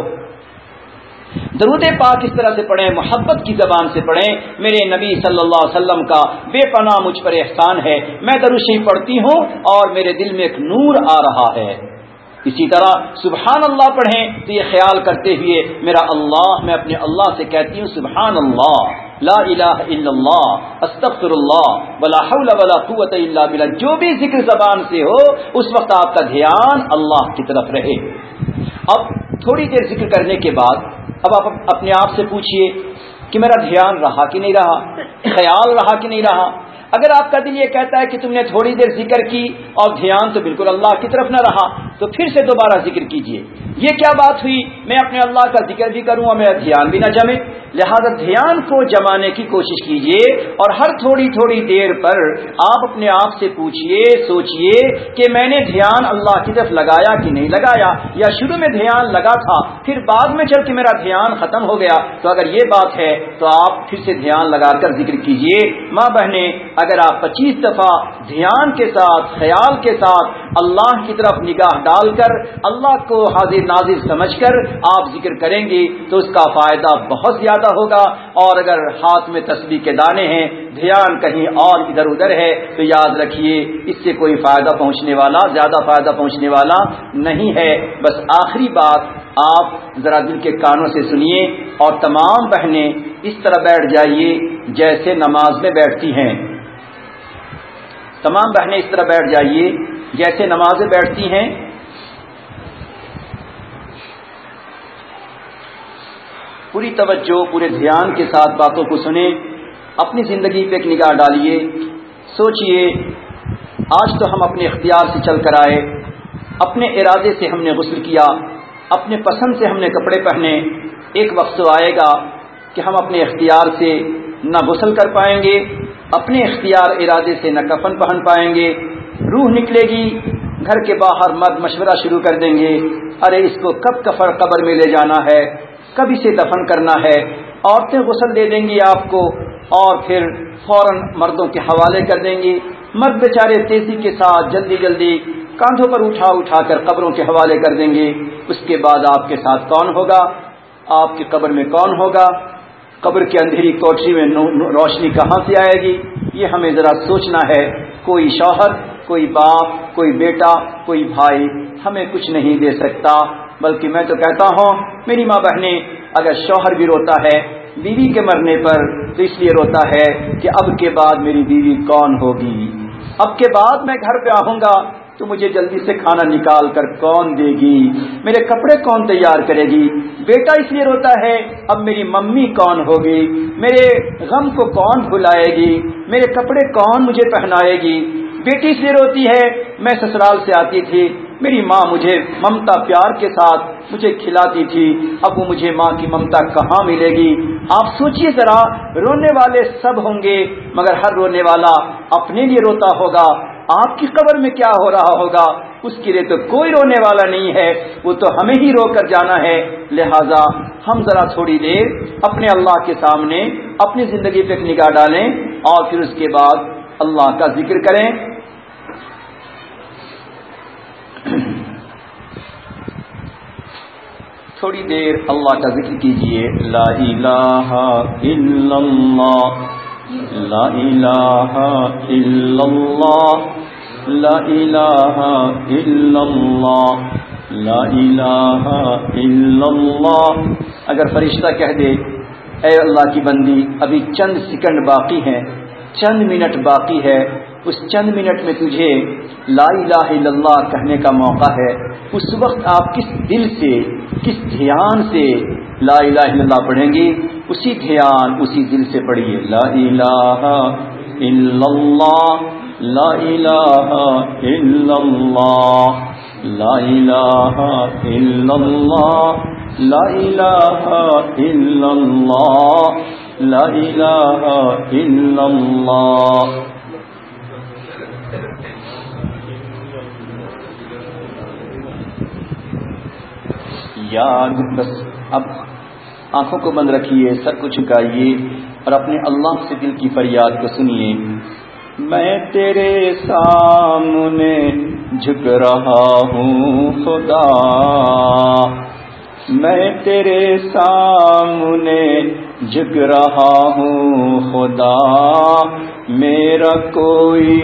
درود پاک اس طرح سے پڑھیں، محبت کی زبان سے پڑھیں۔ میرے نبی صلی اللہ علیہ وسلم کا بے پناہ مجھ پر احسان ہے، میں درود شریف پڑھتی ہوں اور میرے دل میں ایک نور آ رہا ہے۔ اسی طرح سبحان اللہ پڑھیں تو یہ خیال کرتے ہوئے میرا اللہ، میں اپنے اللہ سے کہتی ہوں سبحان اللہ، لا الہ الا اللہ، استغفر اللہ، ولا حول ولا قوت الا باللہ۔ جو بھی ذکر زبان سے ہو اس وقت آپ کا دھیان اللہ کی طرف رہے۔ اب تھوڑی دیر ذکر کرنے کے بعد اب آپ اپنے آپ سے پوچھئے کہ میرا دھیان رہا کہ نہیں رہا، خیال رہا کہ نہیں رہا۔ اگر آپ کا دل یہ کہتا ہے کہ تم نے تھوڑی دیر ذکر کی اور دھیان تو بالکل اللہ کی طرف نہ رہا تو پھر سے دوبارہ ذکر کیجئے، یہ کیا بات ہوئی، میں اپنے اللہ کا ذکر بھی کروں اور میرا دھیان بھی نہ جمے۔ لہذا دھیان کو جمانے کی کوشش کیجئے اور ہر تھوڑی تھوڑی دیر پر آپ اپنے آپ سے پوچھئے، سوچئے کہ میں نے دھیان اللہ کی طرف لگایا کہ نہیں لگایا، یا شروع میں دھیان لگا تھا پھر بعد میں چل کے میرا دھیان ختم ہو گیا۔ تو اگر یہ بات ہے تو آپ پھر سے دھیان لگا کر ذکر کیجئے۔ ماں بہنیں، اگر آپ پچیس دفعہ دھیان کے ساتھ، خیال کے ساتھ اللہ کی طرف نگاہ ڈال کر اللہ کو حاضر ناظر سمجھ کر آپ ذکر کریں گے تو اس کا فائدہ بہت زیادہ ہوگا۔ اور اگر ہاتھ میں تسبیح کے دانے ہیں، دھیان کہیں اور ادھر ادھر ہے تو یاد رکھیے اس سے کوئی فائدہ پہنچنے والا، زیادہ فائدہ پہنچنے والا نہیں ہے۔ بس آخری بات آپ ذرا دل کے کانوں سے سنیے اور تمام بہنیں اس طرح بیٹھ جائیے جیسے نماز میں بیٹھتی ہیں۔ تمام بہنیں اس طرح بیٹھ جائیے جیسے نماز میں بیٹھتی ہیں۔ پوری توجہ، پورے دھیان کے ساتھ باتوں کو سنیں، اپنی زندگی پہ ایک نگاہ ڈالیے، سوچئے آج تو ہم اپنے اختیار سے چل کر آئے، اپنے ارادے سے ہم نے غسل کیا، اپنے پسند سے ہم نے کپڑے پہنے۔ ایک وقت تو آئے گا کہ ہم اپنے اختیار سے نہ غسل کر پائیں گے، اپنے اختیار ارادے سے نہ کفن پہن پائیں گے، روح نکلے گی، گھر کے باہر مرد مشورہ شروع کر دیں گے، ارے اس کو کب کفر قبر میں لے جانا ہے، کب اسے دفن کرنا ہے۔ عورتیں غسل دے دیں گی آپ کو اور پھر فوراً مردوں کے حوالے کر دیں گی، مرد بیچارے تیزی کے ساتھ جلدی جلدی کاندھوں پر اٹھا اٹھا کر قبروں کے حوالے کر دیں گے۔ اس کے بعد آپ کے ساتھ کون ہوگا، آپ کی قبر میں کون ہوگا، قبر کی اندھیری کوٹری میں روشنی کہاں سے آئے گی، یہ ہمیں ذرا سوچنا ہے۔ کوئی شوہر، کوئی باپ، کوئی بیٹا، کوئی بھائی ہمیں کچھ نہیں دے سکتا، بلکہ میں تو کہتا ہوں میری ماں بہنیں، اگر شوہر بھی روتا ہے بیوی کے مرنے پر تو اس لیے روتا ہے کہ اب کے بعد میری بیوی کون ہوگی، اب کے بعد میں گھر پہ آؤں گا تو مجھے جلدی سے کھانا نکال کر کون دے گی، میرے کپڑے کون تیار کرے گی۔ بیٹا اس لیے روتا ہے اب میری ممی کون ہوگی، میرے غم کو کون بھلائے گی، میرے کپڑے کون مجھے پہنائے گی۔ بیٹی اس لیے روتی ہے میں سسرال سے آتی تھی، میری ماں مجھے ممتا پیار کے ساتھ مجھے کھلاتی تھی، اب وہ مجھے ماں کی ممتا کہاں ملے گی۔ آپ سوچئے ذرا، رونے والے سب ہوں گے مگر ہر رونے والا اپنے لیے روتا ہوگا، آپ کی قبر میں کیا ہو رہا ہوگا اس کے لیے تو کوئی رونے والا نہیں ہے، وہ تو ہمیں ہی رو کر جانا ہے۔ لہذا ہم ذرا تھوڑی دیر اپنے اللہ کے سامنے اپنی زندگی پہ ایک نگاہ ڈالیں اور پھر اس کے بعد اللہ کا ذکر کریں۔ تھوڑی دیر اللہ کا ذکر کیجئے، لا الہ الا اللہ، لا الہ الا اللہ، لا الہ الا اللہ، لا الہ الا اللہ۔ اگر فرشتہ کہہ دے اے اللہ کی بندی ابھی چند سیکنڈ باقی ہیں چند منٹ باقی ہے، اس چند منٹ میں تجھے لا الہ الا اللہ کہنے کا موقع ہے، اس وقت آپ کس دل سے، کس دھیان سے لا الہ الا اللہ پڑھیں گے؟ اسی دھیان، اسی دل سے پڑھیے، لا الہ الا اللہ، لا الہ الا اللہ، لا الہ الا اللہ، لا الہ الا اللہ، لا الہ الا اللہ۔ یاد بس اب آنکھوں کو بند رکھیے، سر کو جھکائیے اور اپنے اللہ سے دل کی فریاد کو سنیے۔ میں تیرے سامنے جھک رہا ہوں خدا، میں تیرے سامنے جھک رہا ہوں خدا، میرا کوئی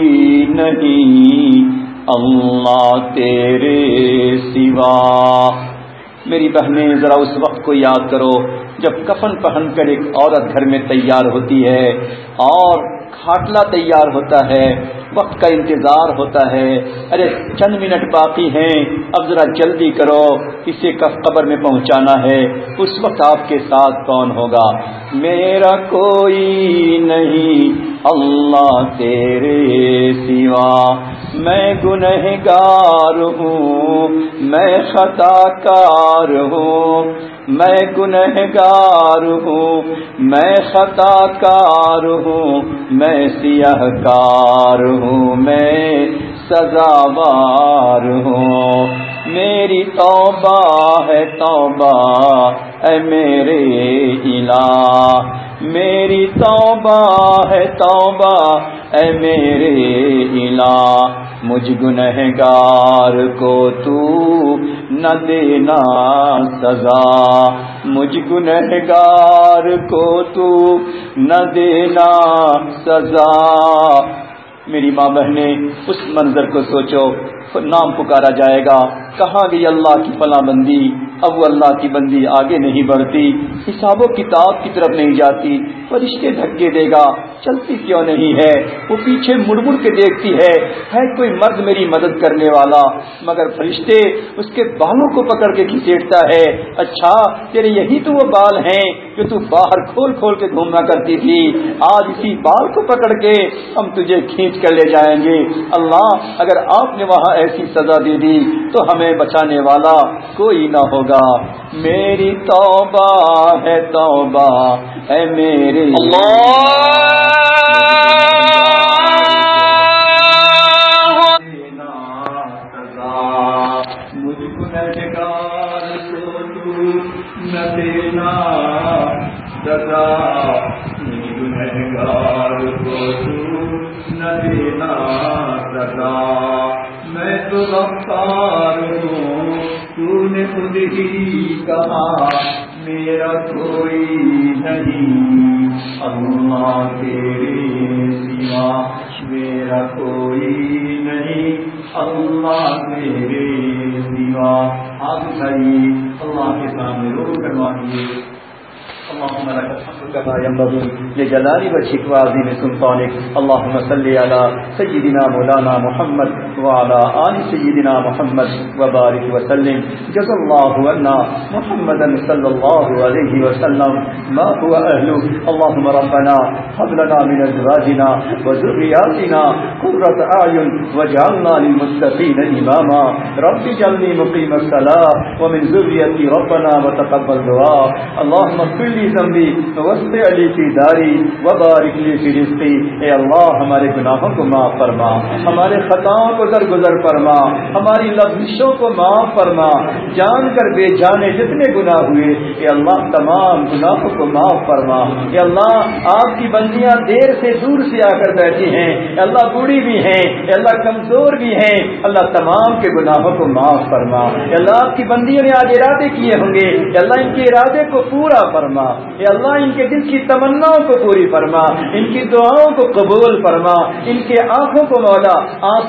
نہیں اللہ تیرے سوا۔ میری بہنیں ذرا اس وقت کو یاد کرو جب کفن پہن کر ایک عورت گھر میں تیار ہوتی ہے اور کھاٹلا تیار ہوتا ہے، وقت کا انتظار ہوتا ہے، ارے چند منٹ باقی ہیں، اب ذرا جلدی کرو، اسے قبر میں پہنچانا ہے، اس وقت آپ کے ساتھ کون ہوگا؟ میرا کوئی نہیں اللہ تیرے سوا، میں گنہگار ہوں، میں خطا کار ہوں، میں گنہگار ہوں، میں خطا کار ہوں، میں سیاہ کار ہوں، میں سزاوار ہوں، میری توبہ ہے توبہ اے میرے الہ، میری توبہ ہے توبہ اے میرے الہ، مجھ گنہگار کو تو نہ دینا سزا، مجھ گنہگار کو تو نہ دینا سزا۔ میری ماں بہنیں اس منظر کو سوچو، نام پکارا جائے گا، کہاں گئی اللہ کی فلاں بندی؟ اب وہ اللہ کی بندی آگے نہیں بڑھتی، حساب و کتاب کی طرف نہیں جاتی، فرشتے دھکے دے گا، چلتی کیوں نہیں ہے؟ وہ پیچھے مڑ مڑ کے دیکھتی ہے ہے کوئی مرد میری مدد کرنے والا، مگر فرشتے اس کے بالوں کو پکڑ کے گھسیٹتا ہے، اچھا تیرے یہی تو وہ بال ہیں جو تو باہر کھول کھول کے گھومنا کرتی تھی، آج اسی بال کو پکڑ کے ہم تجھے کھینچ کر لے جائیں گے۔ اللہ اگر آپ نے وہاں ایسی سزا دے دی تو ہمیں بچانے والا کوئی نہ ہوگا۔ میری توبہ ہے توبہ اے میرے مجھ گنہگار کو تو نہ دینا سزا، مجھ گنہگار کو تو نہ دینا سزا، میں تو غفار ہوں، تو نے خود ہی کہا میرا کوئی نہیں اللہ تیرے سوا، میرا کوئی نہیں اللہ تیرے سوا۔ آپ بھائی اللہ کے سامنے رو کروائیے۔ اللهم لك الحمد كما ينبغي لجلال وجهك وعظيم سلطانك، اللهم صل على سيدنا مولانا محمد وعلى آل سيدنا محمد وبارك وسلم، جزا الله عنا محمدا صلى الله عليه وسلم ما هو أهله، اللهم ربنا هب لنا من أزواجنا وذرياتنا قرة أعين واجعلنا للمتقين إماما، رب اجعلني مقيم الصلاة ومن ذريتي ربنا وتقبل دعاء، اللهم اغفر لي ذنبی ووسع لی فی داری وبارک لی فی رزقی۔ اے اللہ ہمارے گناہوں کو معاف فرما، ہمارے خطاؤں کو درگزر فرما، ہماری لغزشوں کو معاف فرما، جان کر بے جانے جتنے گناہ ہوئے اے اللہ تمام گناہوں کو معاف فرما۔ اے اللہ آپ کی بندیاں دیر سے دور سے آ کر بیٹھی ہیں، اے اللہ بوڑھی بھی ہیں، اے اللہ کمزور بھی ہیں، اللہ تمام کے گناہوں کو معاف فرما۔ اے اللہ آپ کی بندیوں نے آج ارادے کیے ہوں گے، اے اللہ ان کے ارادے کو پورا فرما، اے اللہ ان کے دل کی تمناؤں کو پوری فرما، ان کی دعاؤں کو قبول فرما، ان کے آنکھوں کو مولا آنسوؤں سے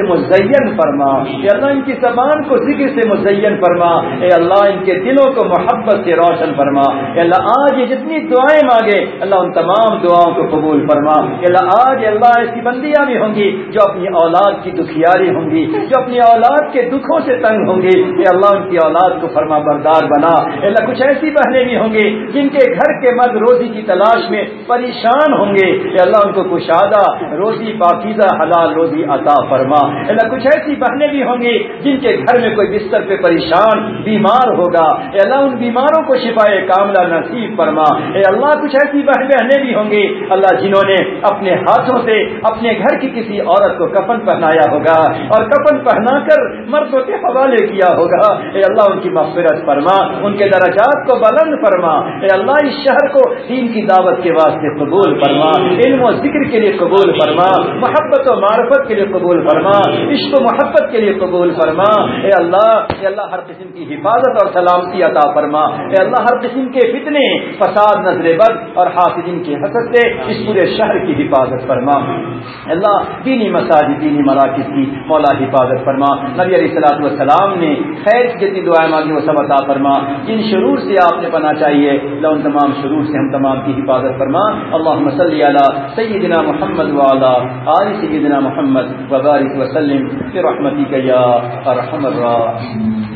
مزین فرما، اے اللہ ان کی زبان کو ذکر سے مزین فرما، اے اللہ ان کے دلوں کو محبت سے روشن فرما، اے اللہ آج یہ جتنی دعائیں مانگے اللہ ان تمام دعاؤں کو قبول فرما، اے اللہ آج اللہ ایسی بندیاں بھی ہوں گی جو اپنی اولاد کی دکھیاری ہوں گی، جو اپنی اولاد کے دکھوں سے تنگ ہوں گی، اے اللہ ان کی اولاد کو فرما بردار بنا، اے اللہ کچھ ایسی بہنیں بھی ہوں گی جن کے گھر کے مرد روزی کی تلاش میں پریشان ہوں گے، اے اللہ ان کو کشادہ روزی پاکیزہ حلال روزی عطا فرما، اے اللہ کچھ ایسی بہنیں بھی ہوں گی جن کے گھر میں کوئی بستر پہ پریشان بیمار ہوگا، اے اللہ ان بیماروں کو شفائے کاملہ نصیب فرما، اے اللہ کچھ ایسی بہنیں بھی ہوں گی اللہ جنہوں نے اپنے ہاتھوں سے اپنے گھر کی کسی عورت کو کفن پہنایا ہوگا اور کفن پہنا کر مردوں کے حوالے کیا ہوگا، اے اللہ ان کی مغفرت فرما، ان کے درجات کو بلند فرما، اے اللہ اس شہر کو دین کی دعوت کے واسطے قبول فرما، علم و ذکر کے لیے قبول فرما، محبت و معرفت کے لیے قبول فرما، عشق و محبت کے لیے قبول فرما، اے اللہ اے اللہ ہر قسم کی حفاظت اور سلامتی عطا فرما، اے اللہ ہر قسم کے فتنے فساد نظر بد اور حاسدین کی حسد سے اس پورے شہر کی حفاظت فرما، اللہ دینی مساجد دینی مراکز کی مولا حفاظت فرما، نبی علیہ الصلوۃ والسلام نے خیر کی جتنی دعائیں مانگی وہ سب عطا فرما، جن شرور سے آپ نے پناہ چاہیے اللہ ان تمام شرور سے ہم تمام کی حفاظت فرما، اللہم صلی علی سیدنا محمد وعلی آل سیدنا محمد وبارک وسلم برحمتک یا ارحم الراحمین۔